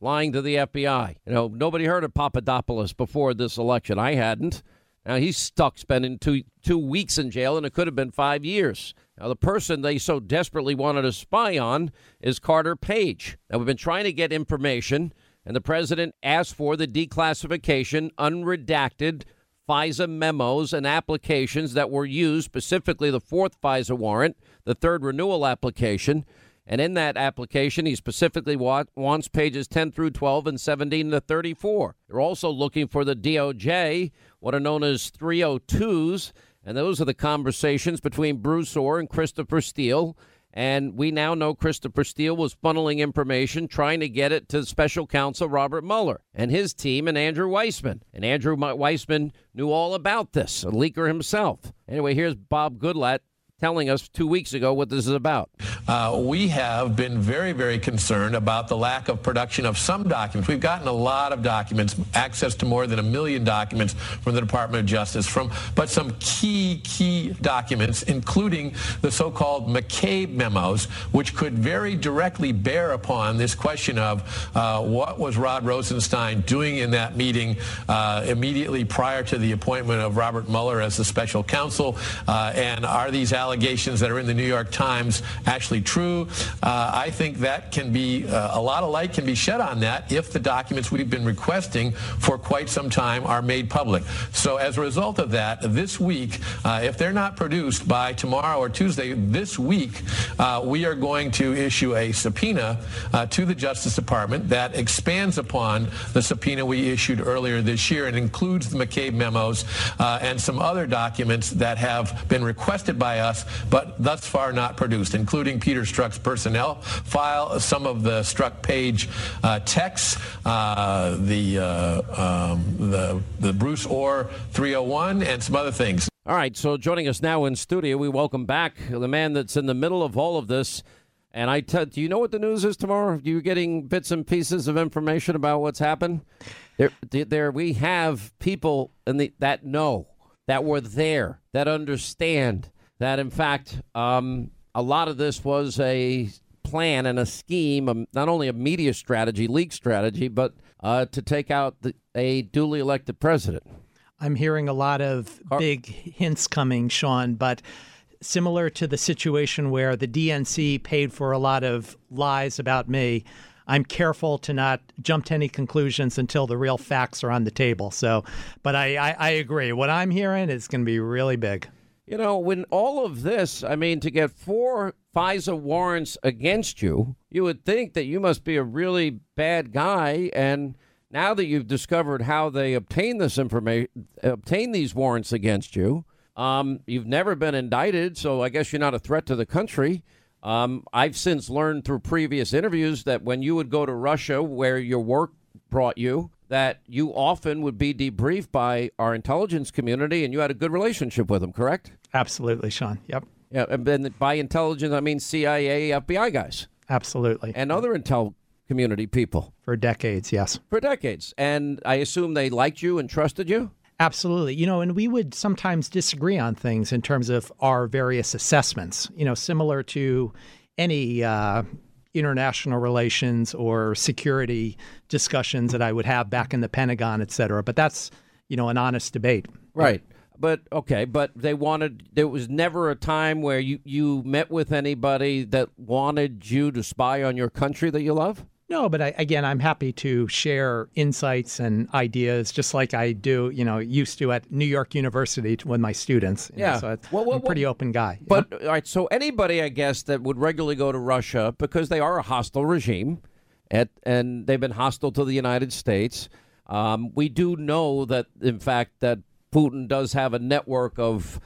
Speaker 1: lying to the F B I. You know, nobody heard of Papadopoulos before this election. I hadn't. Now he's stuck spending two two weeks in jail, and it could have been five years. Now, the person they so desperately wanted to spy on is Carter Page. Now, we've been trying to get information, and the president asked for the declassification, unredacted FISA memos and applications that were used, specifically the fourth FISA warrant, the third renewal application. And in that application, he specifically wa- wants pages ten through twelve and seventeen to thirty-four. They're also looking for the D O J, what are known as three oh twos. And those are the conversations between Bruce Orr and Christopher Steele. And we now know Christopher Steele was funneling information, trying to get it to special counsel Robert Mueller and his team and Andrew Weissman. And Andrew Weissman knew all about this, a leaker himself. Anyway, here's Bob Goodlatte telling us two weeks ago what this is about.
Speaker 7: Uh, we have been very, very concerned about the lack of production of some documents. We've gotten a lot of documents, access to more than a million documents from the Department of Justice, from but some key, key documents, including the so-called McCabe memos, which could very directly bear upon this question of uh, what was Rod Rosenstein doing in that meeting uh, immediately prior to the appointment of Robert Mueller as the special counsel, uh, and are these allegations allegations that are in the New York Times actually true? Uh, I think that can be, uh, a lot of light can be shed on that if the documents we've been requesting for quite some time are made public. So as a result of that, this week, uh, if they're not produced by tomorrow or Tuesday, this week, uh, we are going to issue a subpoena uh, to the Justice Department that expands upon the subpoena we issued earlier this year and includes the McCabe memos uh, and some other documents that have been requested by us but thus far not produced, including Peter Strzok's personnel file, some of the Strzok Page uh, texts, uh, the, uh, um, the the Bruce Orr three oh one, and some other things.
Speaker 1: All right, so joining us now in studio, we welcome back the man that's in the middle of all of this. And I tell, do you know what the news is tomorrow? Are you getting bits and pieces of information about what's happened? There, there we have people in the, that know, that were there, that understand. That, in fact, um, a lot of this was a plan and a scheme, um, not only a media strategy, leak strategy, but uh, to take out the, a duly elected president.
Speaker 8: I'm hearing a lot of big hints coming, Sean, but similar to the situation where the D N C paid for a lot of lies about me, I'm careful to not jump to any conclusions until the real facts are on the table. So, but I, I, I agree. What I'm hearing is going to be really big.
Speaker 1: You know, when all of this, I mean, to get four FISA warrants against you, you would think that you must be a really bad guy. And now that you've discovered how they obtain this information, obtain these warrants against you, um, you've never been indicted. So I guess you're not a threat to the country. Um, I've since learned through previous interviews that when you would go to Russia, where your work brought you, that you often would be debriefed by our intelligence community, and you had a good relationship with them, correct?
Speaker 8: Absolutely, Sean. Yep.
Speaker 1: Yeah, and then by intelligence, I mean C I A, F B I guys.
Speaker 8: Absolutely.
Speaker 1: And other intel community people.
Speaker 8: For decades, yes.
Speaker 1: For decades. And I assume they liked you and trusted you?
Speaker 8: Absolutely. You know, and we would sometimes disagree on things in terms of our various assessments, you know, similar to any uh international relations or security discussions that I would have back in the Pentagon, et cetera. But that's, you know, an honest debate.
Speaker 1: Right. But, okay, but they wanted, there was never a time where you, you met with anybody that wanted you to spy on your country that you love?
Speaker 8: No, but I, again, I'm happy to share insights and ideas just like I do, you know, used to at New York University with my students.
Speaker 1: Yeah.
Speaker 8: Know, so
Speaker 1: well, well,
Speaker 8: I'm a pretty
Speaker 1: well,
Speaker 8: open guy.
Speaker 1: But, know? all right, so anybody, I guess, that would regularly go to Russia because they are a hostile regime at, and they've been hostile to the United States. Um, we do know that, in fact, that Putin does have a network of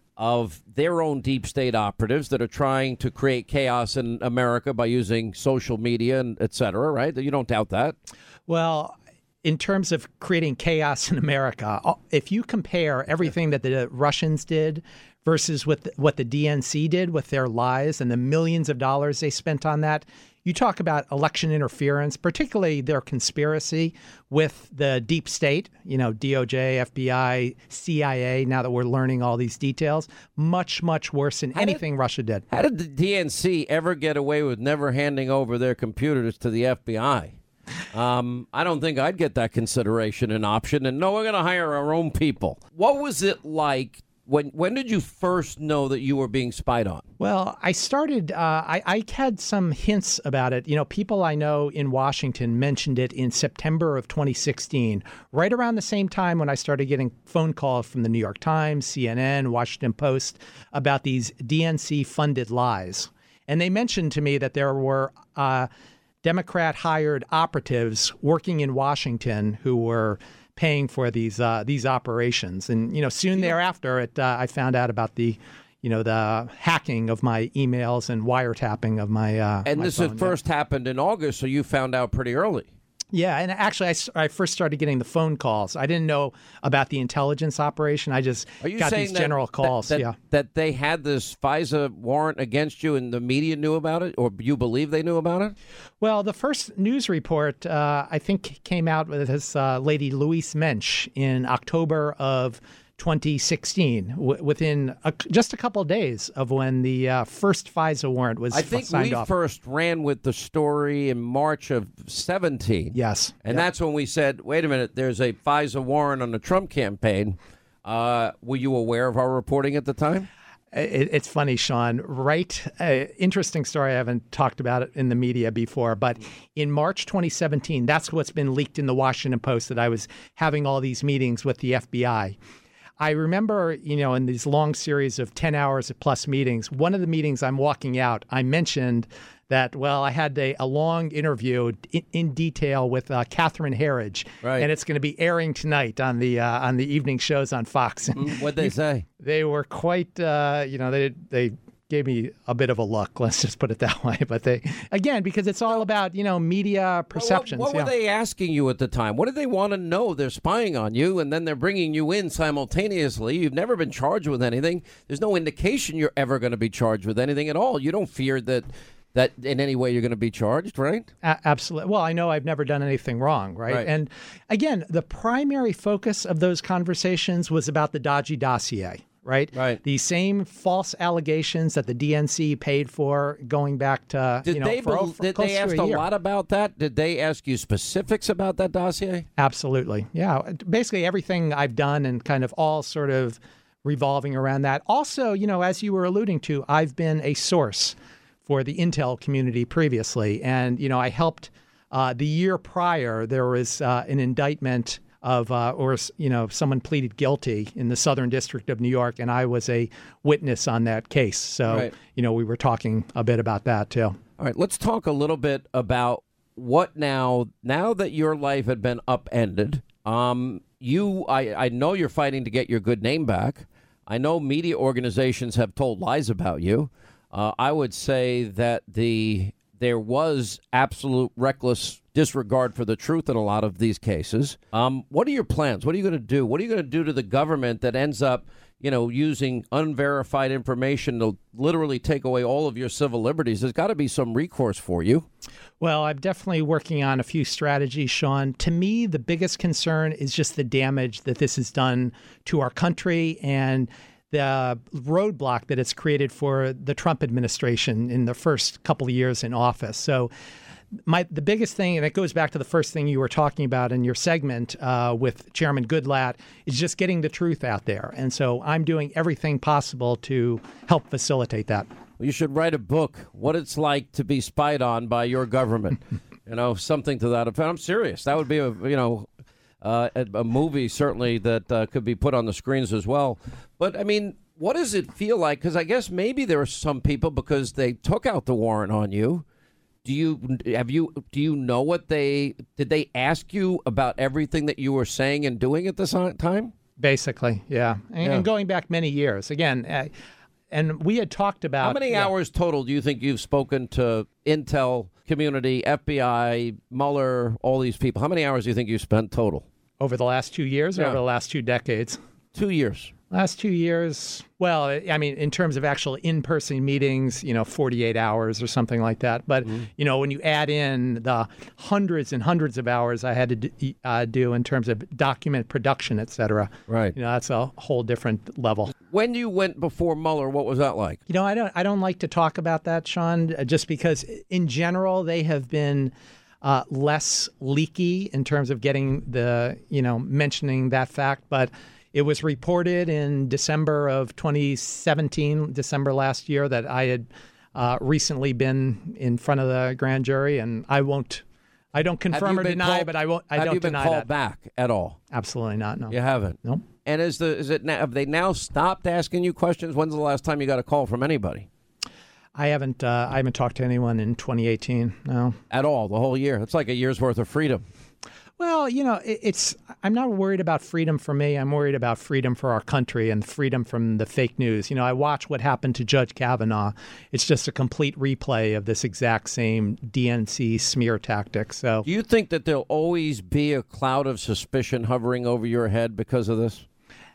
Speaker 1: of their own deep state operatives that are trying to create chaos in America by using social media and et cetera, right? You don't doubt that?
Speaker 8: Well, in terms of creating chaos in America, if you compare everything that the Russians did versus what the, what the D N C did with their lies and the millions of dollars they spent on that, you talk about election interference, particularly their conspiracy with the deep state, you know, D O J, F B I, C I A, now that we're learning all these details, much, much worse than how anything did, Russia did.
Speaker 1: How did the D N C ever get away with never handing over their computers to the F B I? Um, I don't think I'd get that consideration an option. And no, we're going to hire our own people. What was it like? When when did you first know that you were being spied on?
Speaker 8: Well, I started, uh, I, I had some hints about it. You know, people I know in Washington mentioned it in September of twenty sixteen, right around the same time when I started getting phone calls from the New York Times, C N N, Washington Post about these D N C-funded lies. And they mentioned to me that there were uh, Democrat-hired operatives working in Washington who were paying for these uh, these operations. And, you know, soon thereafter, it, uh, I found out about the, you know, the hacking of my emails and wiretapping of my uh,
Speaker 1: And
Speaker 8: my
Speaker 1: this
Speaker 8: phone,
Speaker 1: had first
Speaker 8: yeah.
Speaker 1: happened in August, so you found out pretty early.
Speaker 8: Yeah, and actually, I, s- I first started getting the phone calls. I didn't know about the intelligence operation. I just
Speaker 1: Are you
Speaker 8: got
Speaker 1: saying
Speaker 8: these
Speaker 1: that-
Speaker 8: general
Speaker 1: that-
Speaker 8: calls.
Speaker 1: That,
Speaker 8: yeah.
Speaker 1: that they had this FISA warrant against you and the media knew about it, or you believe they knew about it?
Speaker 8: Well, the first news report, uh, I think, came out with this uh, lady, Louise Mensch, in October of twenty sixteen, w- within a, just a couple of days of when the uh, first FISA warrant was
Speaker 1: I think
Speaker 8: signed
Speaker 1: we
Speaker 8: off.
Speaker 1: first ran with the story in March of seventeen.
Speaker 8: Yes.
Speaker 1: And
Speaker 8: Yep.
Speaker 1: that's when we said, wait a minute, there's a FISA warrant on the Trump campaign. Uh, were you aware of our reporting at the time?
Speaker 8: It, it's funny, Sean, right? Uh, interesting story. I haven't talked about it in the media before, but in March twenty seventeen, that's what's been leaked in the Washington Post, that I was having all these meetings with the F B I. I remember, you know, in these long series of ten hours plus meetings, one of the meetings I'm walking out, I mentioned that, well, I had a, a long interview in, in detail with uh, Catherine Herridge,
Speaker 1: Right.
Speaker 8: and it's going to be airing tonight on the uh, on the evening shows on Fox.
Speaker 1: What'd they say?
Speaker 8: They were quite, uh, you know, they they gave me a bit of a look. Let's just put it that way. But they, again, because it's all about, you know, media perceptions.
Speaker 1: What, what
Speaker 8: yeah.
Speaker 1: were they asking you at the time? What did they want to know? They're spying on you, and then they're bringing you in simultaneously. You've never been charged with anything. There's no indication you're ever going to be charged with anything at all. You don't fear that that in any way you're going to be charged, right?
Speaker 8: A- absolutely. Well, I know I've never done anything wrong, right?
Speaker 1: Right.
Speaker 8: And again, the primary focus of those conversations was about the dodgy dossier. Right?
Speaker 1: Right.
Speaker 8: The same false allegations that the D N C paid for going back to,
Speaker 1: Did
Speaker 8: you know,
Speaker 1: they
Speaker 8: for,
Speaker 1: bel-
Speaker 8: for
Speaker 1: did
Speaker 8: close
Speaker 1: they
Speaker 8: to
Speaker 1: ask
Speaker 8: a
Speaker 1: a
Speaker 8: year.
Speaker 1: lot about that? Did they ask you specifics about that dossier?
Speaker 8: Absolutely. Yeah. Basically everything I've done and kind of all sort of revolving around that. Also, you know, as you were alluding to, I've been a source for the intel community previously. And, you know, I helped uh, the year prior, there was uh, an indictment of, uh, or, you know, someone pleaded guilty in the Southern District of New York, and I was a witness on that case. So,
Speaker 1: Right.
Speaker 8: you know, we were talking a bit about that too.
Speaker 1: All right, let's talk a little bit about what now, now that your life had been upended, um, you, I, I know you're fighting to get your good name back. I know media organizations have told lies about you. Uh, I would say that the there was absolute reckless disregard for the truth in a lot of these cases. Um, what are your plans? What are you going to do? What are you going to do to the government that ends up, you know, using unverified information to literally take away all of your civil liberties? There's got to be some recourse for you.
Speaker 8: Well, I'm definitely working on a few strategies, Sean. To me, the biggest concern is just the damage that this has done to our country and the roadblock that it's created for the Trump administration in the first couple of years in office. So my the biggest thing, and it goes back to the first thing you were talking about in your segment uh, with Chairman Goodlatte, is just getting the truth out there. And so I'm doing everything possible to help facilitate that.
Speaker 1: You should write a book, What It's Like to Be Spied On by Your Government. You know, something to that effect. I'm serious. That would be a, you know, uh, a, a movie certainly that uh, could be put on the screens as well. But, I mean, what does it feel like? Because I guess maybe there are some people, because they took out the warrant on you. Do you have you do you know what they did? They ask you about everything that you were saying and doing at this time?
Speaker 8: Basically, yeah. And,
Speaker 1: Yeah.
Speaker 8: and going back many years. Again, uh, and we had talked about...
Speaker 1: How many
Speaker 8: yeah.
Speaker 1: hours total do you think you've spoken to Intel community, F B I, Mueller, all these people? How many hours do you think you spent total?
Speaker 8: Over the last two years or
Speaker 1: Yeah.
Speaker 8: over the last two decades?
Speaker 1: Two years.
Speaker 8: Last two years, well, I mean, in terms of actual in-person meetings, you know, forty-eight hours or something like that. But,
Speaker 1: Mm-hmm.
Speaker 8: you know, when you add in the hundreds and hundreds of hours I had to do, uh, do in terms of document production, et cetera,
Speaker 1: right.
Speaker 8: you know, that's a whole different level.
Speaker 1: When you went before Mueller, what was that like?
Speaker 8: You know, I don't, I don't like to talk about that, Sean, uh, just because in general they have been uh, less leaky in terms of getting the, you know, mentioning that fact. But it was reported in December of twenty seventeen, December last year, that I had uh, recently been in front of the grand jury, and I won't, I don't confirm or deny,
Speaker 1: called,
Speaker 8: but I won't, I
Speaker 1: have
Speaker 8: don't
Speaker 1: you been
Speaker 8: deny
Speaker 1: called
Speaker 8: that.
Speaker 1: back at all?
Speaker 8: Absolutely not. No,
Speaker 1: you haven't.
Speaker 8: Nope.
Speaker 1: And is the is it now, have they now stopped asking you questions? When's the last time you got a call from anybody?
Speaker 8: I haven't. Uh, I haven't talked to anyone in twenty eighteen. No,
Speaker 1: at all. The whole year. It's like a year's worth of freedom.
Speaker 8: Well, you know, it, it's. I'm not worried about freedom for me. I'm worried about freedom for our country and freedom from the fake news. You know, I watched what happened to Judge Kavanaugh. It's just a complete replay of this exact same D N C smear tactic. So,
Speaker 1: do you think that there'll always be a cloud of suspicion hovering over your head because of this?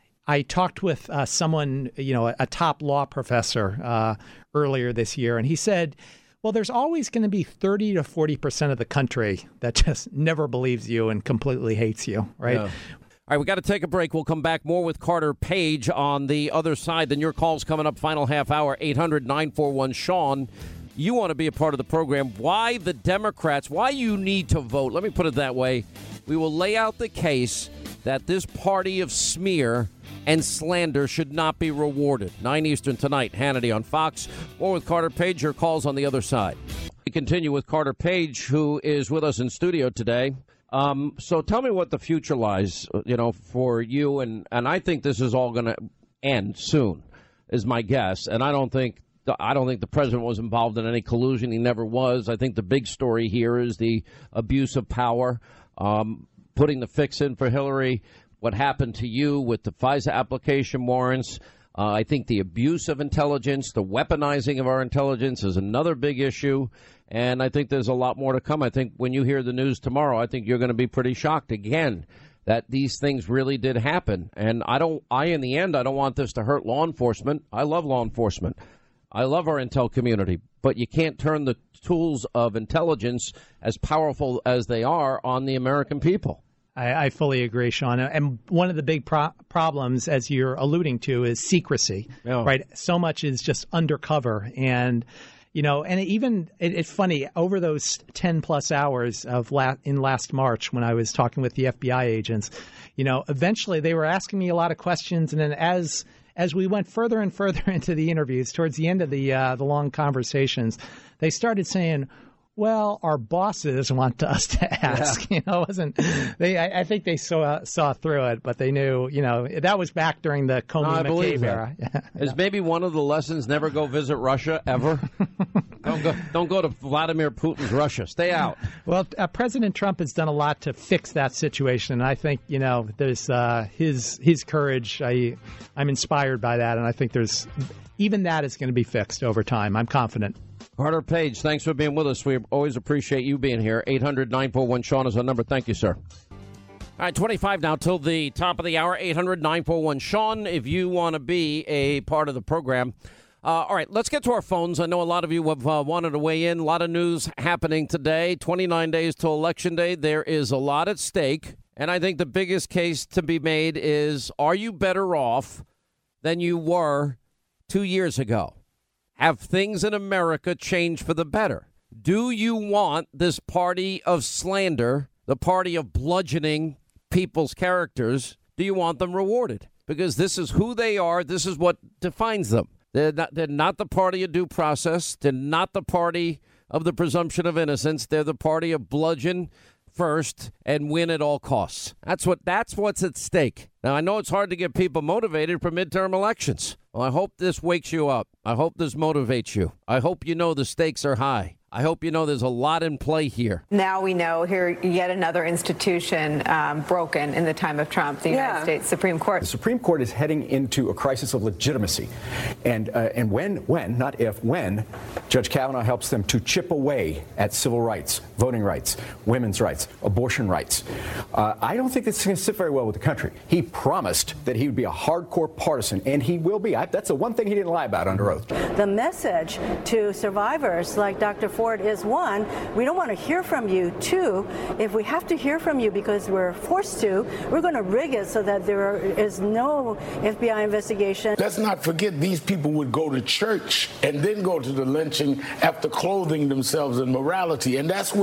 Speaker 8: I talked with uh, someone, you know, a, a top law professor uh, earlier this year, and he said, well, there's always going to be thirty to forty percent of the country that just never believes you and completely hates you, right?
Speaker 1: Yeah. All right, we got to take a break. We'll come back more with Carter Page on the other side. Then your call's coming up, final half hour, eight hundred nine four one Sean. You want to be a part of the program. Why the Democrats, why you need to vote. Let me put it that way. We will lay out the case that this party of smear and slander should not be rewarded. nine Eastern tonight, Hannity on Fox. Or with Carter Page, your calls on the other side. We continue with Carter Page, who is with us in studio today. Um, so tell me what the future lies, you know, for you. And, and I think this is all going to end soon, is my guess. And I don't think I don't think the president was involved in any collusion. He never was. I think the big story here is the abuse of power, um, putting the fix in for Hillary, what happened to you with the FISA application warrants. Uh, I think the abuse of intelligence, the weaponizing of our intelligence is another big issue. And I think there's a lot more to come. I think when you hear the news tomorrow, I think you're going to be pretty shocked again that these things really did happen. And I don't, I, in the end, I don't want this to hurt law enforcement. I love law enforcement. I love our intel community, but you can't turn the tools of intelligence, as powerful as they are, on the American people.
Speaker 8: I, I fully agree, Sean. And one of the big pro- problems, as you're alluding to, is secrecy,
Speaker 1: yeah.
Speaker 8: right? So much is just undercover. And, you know, and even it, it's funny, over those ten plus hours of la- in last March, when I was talking with the F B I agents, you know, eventually they were asking me a lot of questions. And then as As we went further and further into the interviews, towards the end of the uh, the long conversations, they started saying, "Well, our bosses want us to ask." Yeah. You know, it wasn't they? I, I think they saw saw through it, but they knew. You know, that was back during the Comey
Speaker 1: no,
Speaker 8: McCabe era.
Speaker 1: Yeah. Is maybe one of the lessons: never go visit Russia ever. don't go. Don't go to Vladimir Putin's Russia. Stay out.
Speaker 8: Well, uh, President Trump has done a lot to fix that situation, and I think you know there's uh, his his courage. I I'm inspired by that, and I think there's even that is going to be fixed over time. I'm confident.
Speaker 1: Carter Page, thanks for being with us. We always appreciate you being here. eight hundred nine four one Sean is our number. Thank you, sir. All right, twenty-five now till the top of the hour. eight hundred nine four one Sean if you want to be a part of the program. Uh, all right, let's get to our phones. I know a lot of you have uh, wanted to weigh in. A lot of news happening today. twenty-nine days till Election Day. There is a lot at stake. And I think the biggest case to be made is, are you better off than you were two years ago? Have things in America changed for the better? Do you want this party of slander, the party of bludgeoning people's characters, do you want them rewarded? Because this is who they are. This is what defines them. They're not, they're not the party of due process. They're not the party of the presumption of innocence. They're the party of bludgeon first and win at all costs. That's what that's what's at stake. Now, I know it's hard to get people motivated for midterm elections. Well, I hope this wakes you up. I hope this motivates you. I hope you know the stakes are high. I hope you know there's a lot in play here.
Speaker 23: Now we know here yet another institution um, broken in the time of Trump, the yeah. United States Supreme Court.
Speaker 2: The Supreme Court is heading into a crisis of legitimacy. And uh, and when, when, not if, when, Judge Kavanaugh helps them to chip away at civil rights, voting rights, women's rights, abortion rights, uh, I don't think this is going to sit very well with the country. He promised that he would be a hardcore partisan, and he will be. I, that's the one thing he didn't lie about under oath.
Speaker 3: The message to survivors like Doctor Ford is, one, we don't want to hear from you. Two, if we have to hear from you because we're forced to, we're going to rig it so that there is no F B I investigation.
Speaker 21: Let's not forget these people would go to church and then go to the lynching after clothing themselves in morality. And that's what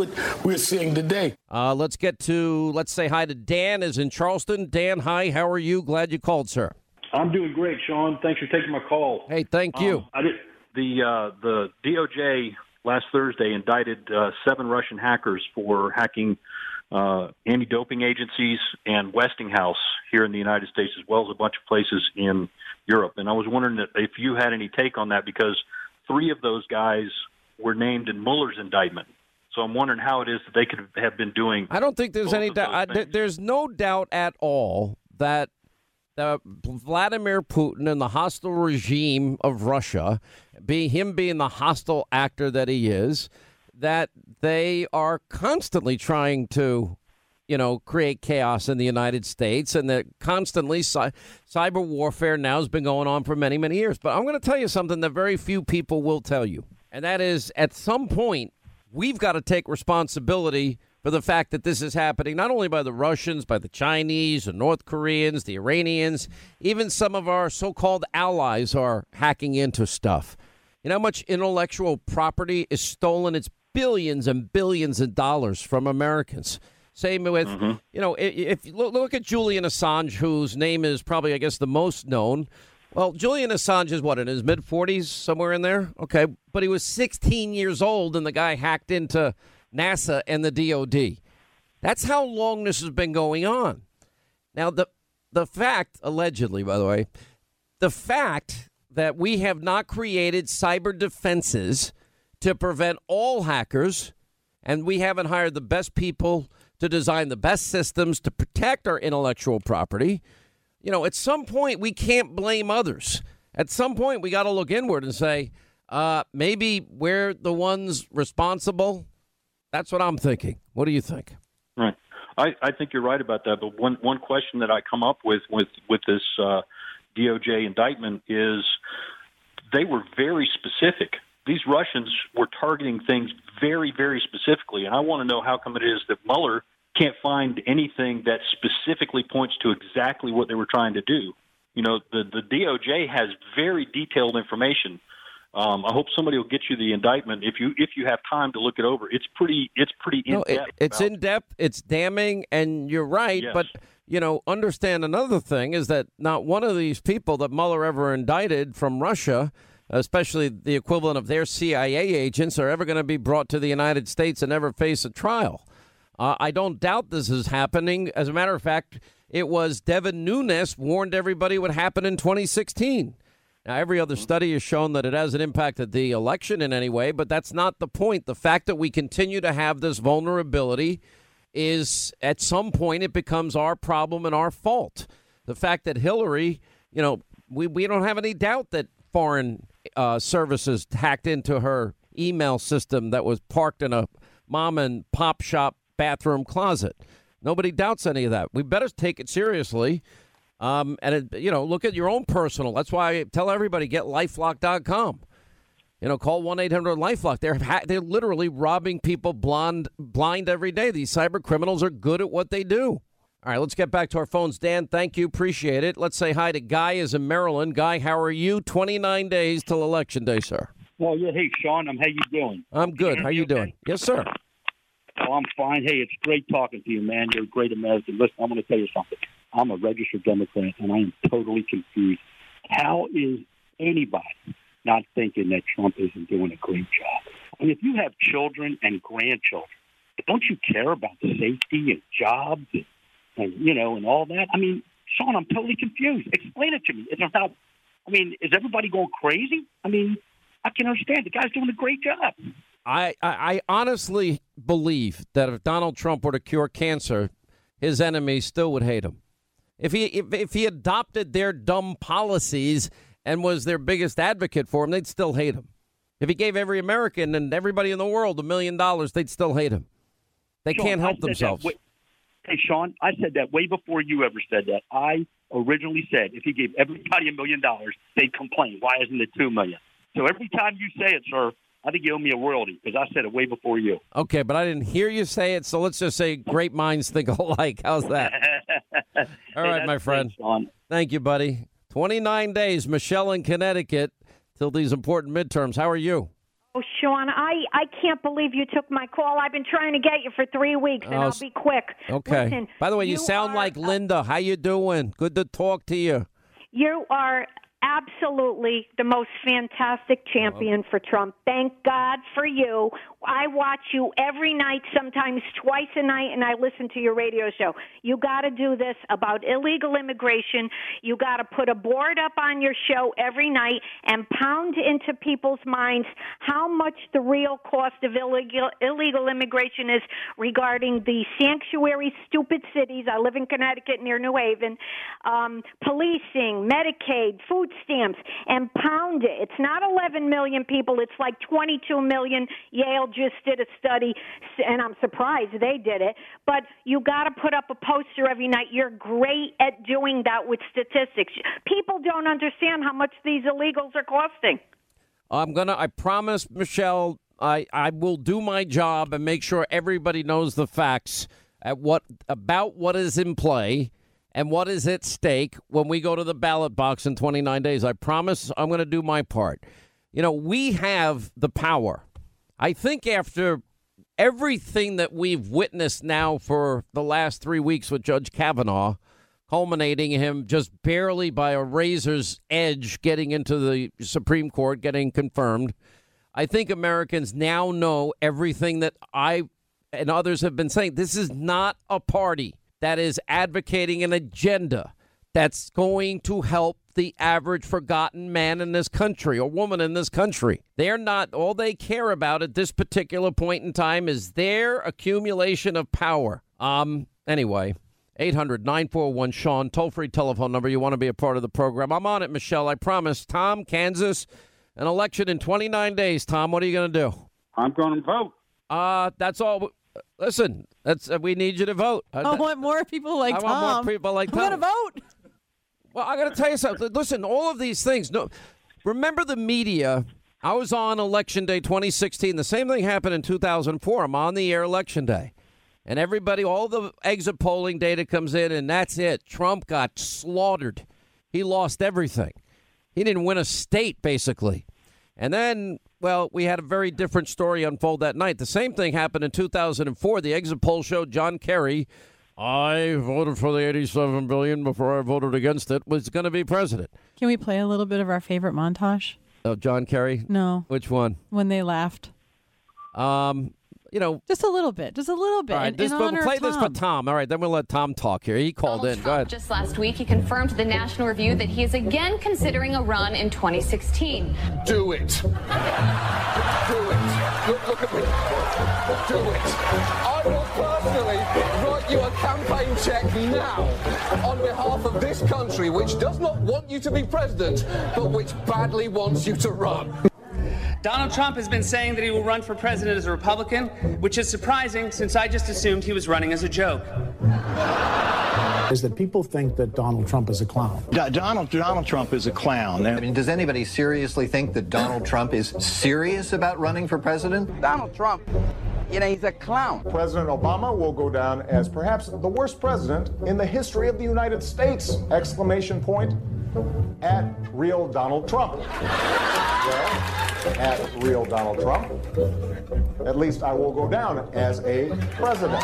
Speaker 21: what we're seeing today.
Speaker 1: Uh, let's get to, let's say hi to Dan is in Charleston. Dan, hi, how are you? Glad you called, sir.
Speaker 9: I'm doing great, Sean. Thanks for taking my call.
Speaker 1: Hey, thank you.
Speaker 9: Um, I did, the, uh, the D O J last Thursday indicted uh, seven Russian hackers for hacking uh, anti-doping agencies and Westinghouse here in the United States, as well as a bunch of places in Europe. And I was wondering if you had any take on that, because three of those guys were named in Mueller's indictment. So I'm wondering how it is that they could have been doing.
Speaker 1: I don't think there's any doubt. Th- there's no doubt at all that uh, Vladimir Putin and the hostile regime of Russia, be him being the hostile actor that he is, that they are constantly trying to, you know, create chaos in the United States, and that constantly cy- cyber warfare now has been going on for many, many years. But I'm going to tell you something that very few people will tell you, and that is at some point we've got to take responsibility for the fact that this is happening, not only by the Russians, by the Chinese, the North Koreans, the Iranians, even some of our so-called allies are hacking into stuff. You know how much intellectual property is stolen? It's billions and billions of dollars from Americans. Same with, mm-hmm. you know, if you look at Julian Assange, whose name is probably, I guess, the most known. Well, Julian Assange is what, in his mid-forties, somewhere in there? Okay, but he was sixteen years old, and the guy hacked into NASA and the D O D. That's how long this has been going on. Now, the the fact, allegedly, by the way, the fact that we have not created cyber defenses to prevent all hackers, and we haven't hired the best people to design the best systems to protect our intellectual property, you know, at some point we can't blame others. At some point we got to look inward and say, uh, maybe we're the ones responsible. That's what I'm thinking. What do you think?
Speaker 9: Right. I, I think you're right about that. But one, one question that I come up with with, with this uh, D O J indictment is they were very specific. These Russians were targeting things very, very specifically. And I want to know how come it is that Mueller can't find anything that specifically points to exactly what they were trying to do. You know, the, the D O J has very detailed information. Um, I hope somebody will get you the indictment if you if you have time to look it over. It's pretty it's pretty in depth.
Speaker 1: No, it, it's in depth. It's damning, and you're right.
Speaker 9: Yes.
Speaker 1: But you know, understand another thing is that not one of these people that Mueller ever indicted from Russia, especially the equivalent of their C I A agents, are ever going to be brought to the United States and ever face a trial. Uh, I don't doubt this is happening. As a matter of fact, it was Devin Nunes warned everybody would happen in twenty sixteen. Now, every other study has shown that it hasn't impacted the election in any way, but that's not the point. The fact that we continue to have this vulnerability is, at some point, it becomes our problem and our fault. The fact that Hillary, you know, we, we don't have any doubt that foreign uh, services hacked into her email system that was parked in a mom and pop shop bathroom closet. Nobody doubts any of that. We better take it seriously. Um, and, it, you know, look at your own personal. That's why I tell everybody, get lifelock dot com. You know, call one eight hundred lifelock. They're, ha- they're literally robbing people blind, blind every day. These cyber criminals are good at what they do. All right, let's get back to our phones. Dan, thank you. Appreciate it. Let's say hi to Guy is in Maryland. Guy, how are you? twenty-nine days till Election Day, sir.
Speaker 10: Well, yeah. Hey, Sean, I'm, how you doing?
Speaker 1: I'm good. How you doing? Yes, sir.
Speaker 10: Oh, I'm fine. Hey, it's great talking to you, man. You're a great American. Listen, I'm going to tell you something. I'm a registered Democrat, and I am totally confused. How is anybody not thinking that Trump isn't doing a great job? I mean, if you have children and grandchildren, don't you care about the safety and jobs and, and you know, and all that? I mean, Sean, I'm totally confused. Explain it to me. It's not, I mean, is everybody going crazy? I mean, I can understand. The guy's doing a great job.
Speaker 1: I, I, I honestly believe that if Donald Trump were to cure cancer, his enemies still would hate him. If he if, if he adopted their dumb policies and was their biggest advocate for him, they'd still hate him. If he gave every American and everybody in the world a million dollars, they'd still hate him. They
Speaker 10: Sean,
Speaker 1: can't help
Speaker 10: I said
Speaker 1: themselves.
Speaker 10: That way, hey, Sean, I said that way before you ever said that. I originally said if he gave everybody a million dollars, they'd complain. Why isn't it two million? So every time you say it, sir, I think you owe me a royalty because I said it way before you.
Speaker 1: Okay, but I didn't hear you say it, so let's just say great minds think alike. How's that? All
Speaker 10: Hey,
Speaker 1: right, my
Speaker 10: that's
Speaker 1: friend.
Speaker 10: great, Sean.
Speaker 1: Thank you, buddy. twenty-nine days, Michelle in Connecticut, till these important midterms. How are you?
Speaker 11: Oh, Sean, I, I can't believe you took my call. I've been trying to get you for three weeks, and
Speaker 1: Oh,
Speaker 11: I'll
Speaker 1: s-
Speaker 11: be quick.
Speaker 1: Okay.
Speaker 11: Listen,
Speaker 1: By the way, you,
Speaker 11: you
Speaker 1: sound
Speaker 11: are,
Speaker 1: like Linda. How you doing? Good to talk to you.
Speaker 11: You are absolutely the most fantastic champion for Trump. Thank God for you. I watch you every night, sometimes twice a night, and I listen to your radio show. You got to do this about illegal immigration. You got to put a board up on your show every night and pound into people's minds how much the real cost of illegal illegal immigration is regarding the sanctuary stupid cities. I live in Connecticut near New Haven. Um, policing, Medicaid, food stamps, and pound it. It's not eleven million people. It's like twenty-two million. Yale just did a study, and I'm surprised they did it. But you got to put up a poster every night. You're great at doing that with statistics. People don't understand how much these illegals are costing.
Speaker 1: I'm gonna. I promise, Michelle. I, I will do my job and make sure everybody knows the facts at what about what is in play and what is at stake when we go to the ballot box in twenty-nine days. I promise I'm going to do my part. You know, we have the power. I think after everything that we've witnessed now for the last three weeks with Judge Kavanaugh, culminating him just barely by a razor's edge getting into the Supreme Court, getting confirmed, I think Americans now know everything that I and others have been saying. This is not a party that is advocating an agenda that's going to help the average forgotten man in this country or woman in this country. They're not, all they care about at this particular point in time is their accumulation of power. Um, anyway, eight hundred nine four one Sean, toll-free telephone number. You want to be a part of the program. I'm on it, Michelle, I promise. Tom, Kansas, an election in twenty-nine days. Tom, what are you going to do?
Speaker 9: I'm going to vote.
Speaker 1: Uh, that's all. Listen, that's uh, we need you to vote. Uh,
Speaker 13: I want more people like
Speaker 1: I
Speaker 13: Tom.
Speaker 1: want more people like
Speaker 13: I'm
Speaker 1: Tom.
Speaker 13: going to vote.
Speaker 1: Well, I got to tell you something. Listen, all of these things. No, remember the media. I was on Election Day twenty sixteen. The same thing happened in two thousand four. I'm on the air Election Day. And everybody, all the exit polling data comes in, and that's it. Trump got slaughtered. He lost everything. He didn't win a state, basically. And then, well, we had a very different story unfold that night. The same thing happened in two thousand four. The exit poll showed John Kerry, I voted for the eighty-seven billion dollars before I voted against it, was going to be president.
Speaker 13: Can we play a little bit of our favorite montage?
Speaker 1: Oh, John Kerry?
Speaker 13: No.
Speaker 1: Which one?
Speaker 13: When they laughed.
Speaker 1: Um, you know.
Speaker 13: Just a little bit. Just a little bit.
Speaker 1: All right,
Speaker 13: in,
Speaker 1: this,
Speaker 13: in
Speaker 1: we'll
Speaker 13: honor
Speaker 1: play
Speaker 13: of
Speaker 1: this
Speaker 13: Tom.
Speaker 1: for Tom. All right, then we'll let Tom talk here. He called
Speaker 14: Donald
Speaker 1: in.
Speaker 14: Trump,
Speaker 1: Go ahead.
Speaker 14: just last week, he confirmed to the National Review that he is again considering a run in twenty sixteen.
Speaker 19: Do it. Do it. Look, look at me. Do it. I will personally write you a campaign check now on behalf of this country, which does not want you to be president, but which badly wants you to run.
Speaker 20: Donald Trump has been saying that he will run for president as a Republican, which is surprising since I just assumed he was running as a joke.
Speaker 22: Is that people think that Donald Trump is a clown.
Speaker 27: Donald Donald Trump is a clown. I mean, does anybody seriously think that Donald Trump is serious about running for president?
Speaker 28: Donald Trump, you know, he's a clown.
Speaker 29: President Obama will go down as perhaps the worst president in the history of the United States! Exclamation point at real Donald Trump. Well, at real Donald Trump, at least I will go down as a president.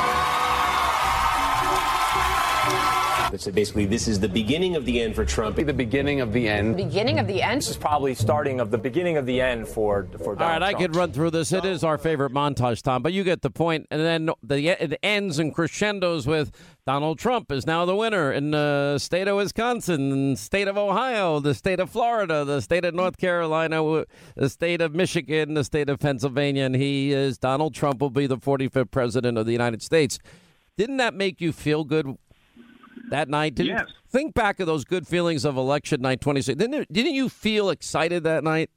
Speaker 30: So basically, this is the beginning of the end for Trump.
Speaker 31: The beginning of the end.
Speaker 32: Beginning of the end?
Speaker 31: This is probably starting of the beginning of the end for, for Donald
Speaker 1: All right, I
Speaker 31: Trump.
Speaker 1: could run through this. It is our favorite montage, Tom, but you get the point. And then the, it ends and crescendos with Donald Trump is now the winner in the state of Wisconsin, the state of Ohio, the state of Florida, the state of North Carolina, the state of Michigan, the state of Pennsylvania, and he is, Donald Trump will be the forty-fifth president of the United States. Didn't that make you feel good that night? Didn't,
Speaker 9: yes.
Speaker 1: Think back of those good feelings of election night twenty-six. Didn't, didn't you feel excited that night?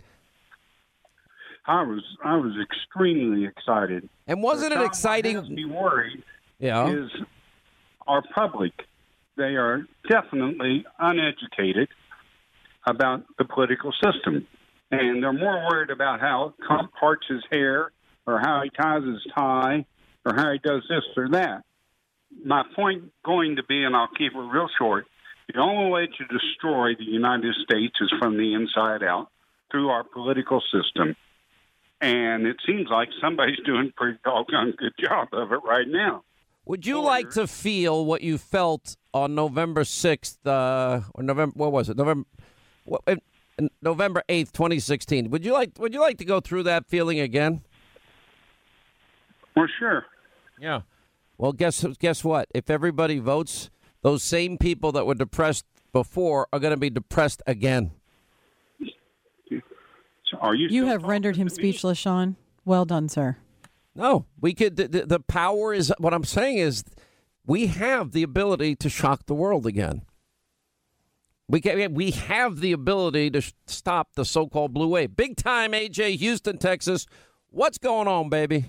Speaker 9: I was I was extremely excited.
Speaker 1: And wasn't it exciting?
Speaker 9: What has me worried
Speaker 1: yeah.
Speaker 9: is our public. They are definitely uneducated about the political system. And they're more worried about how Trump parts his hair or how he ties his tie or how he does this or that. My point going to be, and I'll keep it real short, the only way to destroy the United States is from the inside out through our political system.
Speaker 4: And it seems like somebody's doing a pretty doggone good job of it right now.
Speaker 1: Would you like to feel what you felt on November sixth, uh, or November, what was it? November, what, November eighth, twenty sixteen. Would you like, would you like to go through that feeling again?
Speaker 4: Well, sure.
Speaker 1: Yeah. Well, guess, guess what? If everybody votes, those same people that were depressed before are going to be depressed again.
Speaker 4: Are you?
Speaker 13: You have rendered him speechless, Sean. Well done, sir.
Speaker 1: No, we could. The, the power is. What I'm saying is, we have the ability to shock the world again. We can. We have the ability to sh- stop the so-called blue wave. Big time, A J, Houston, Texas. What's going on, baby?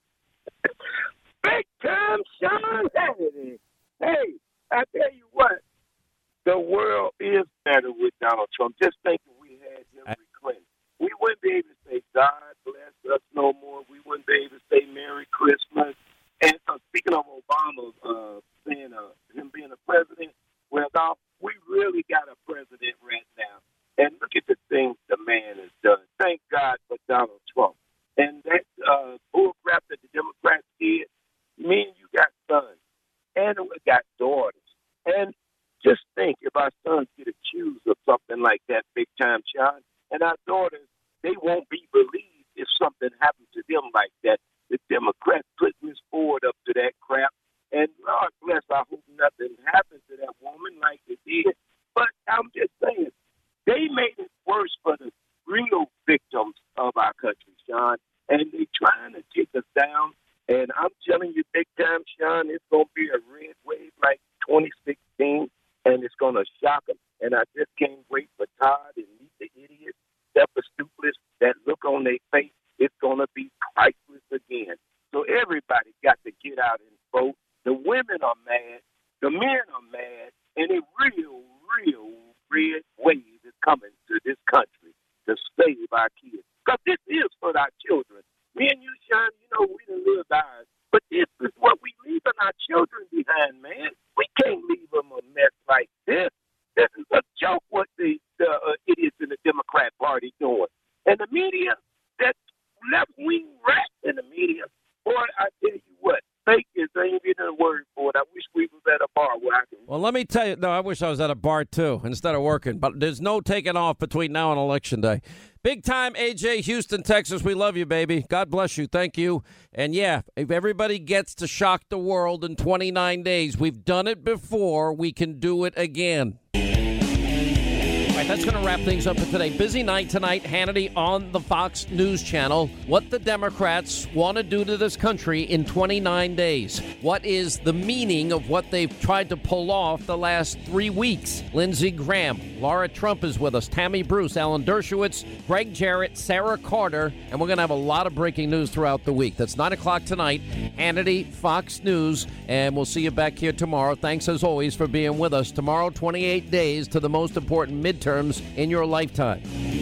Speaker 5: Big time, Sean Hannity. Hey, I tell you what, the world is better with Donald Trump. Just think if we had Hillary Clinton. We wouldn't be able to say God bless us no more. We wouldn't be able to say Merry Christmas. And uh, speaking of Obama uh, being a, him being a president, well, now, we really got a president right now. And look at the things the man has done. Thank God for Donald Trump. And that uh, bullcrap that the Democrats did, me and you got sons. And we got daughters. And just think if our sons get accused of something like that, big time, Sean, and our daughters, they won't be believed if something happens to them like that. The Democrats put Miz Ford up to that crap. And Lord bless, I hope nothing happens to that woman like it did. But I'm just saying, they made it worse for the real victims of our country, Sean. And they're trying to take us down. And I'm telling you, big time, Sean, it's going to be a red wave like twenty sixteen. And it's going to shock them. And I just can't wait for Todd and meet the idiots. Stupid, that look on their face, it's going to be priceless again. So everybody got to get out and vote. The women are mad. The men are mad. And a real, real red wave is coming to this country to save our kids. Because this is for our children. Me and you, Sean, you know, we done lived ours. But this is what we leaving our children behind, man. We can't leave them a mess like this. This is a joke what the, the uh, idiots in the Democrat Party doing. And the media, that left-wing rat in the media, boy, I tell you what, fake is ain't even a word for it. I wish we was at a bar where I can...
Speaker 1: Well, let me tell you, no, I wish I was at a bar, too, instead of working. But there's no taking off between now and Election Day. Big time, A J, Houston, Texas. We love you, baby. God bless you. Thank you. And, yeah, if everybody gets to shock the world in twenty-nine days, we've done it before. We can do it again. All right, that's going to wrap things up for today. Busy night tonight. Hannity on the Fox News Channel. What the Democrats want to do to this country in twenty-nine days. What is the meaning of what they've tried to pull off the last three weeks? Lindsey Graham, Laura Trump is with us, Tammy Bruce, Alan Dershowitz, Greg Jarrett, Sarah Carter, and we're going to have a lot of breaking news throughout the week. That's nine o'clock tonight. Hannity, Fox News, and we'll see you back here tomorrow. Thanks, as always, for being with us. Tomorrow, twenty-eight days to the most important midterms in your lifetime.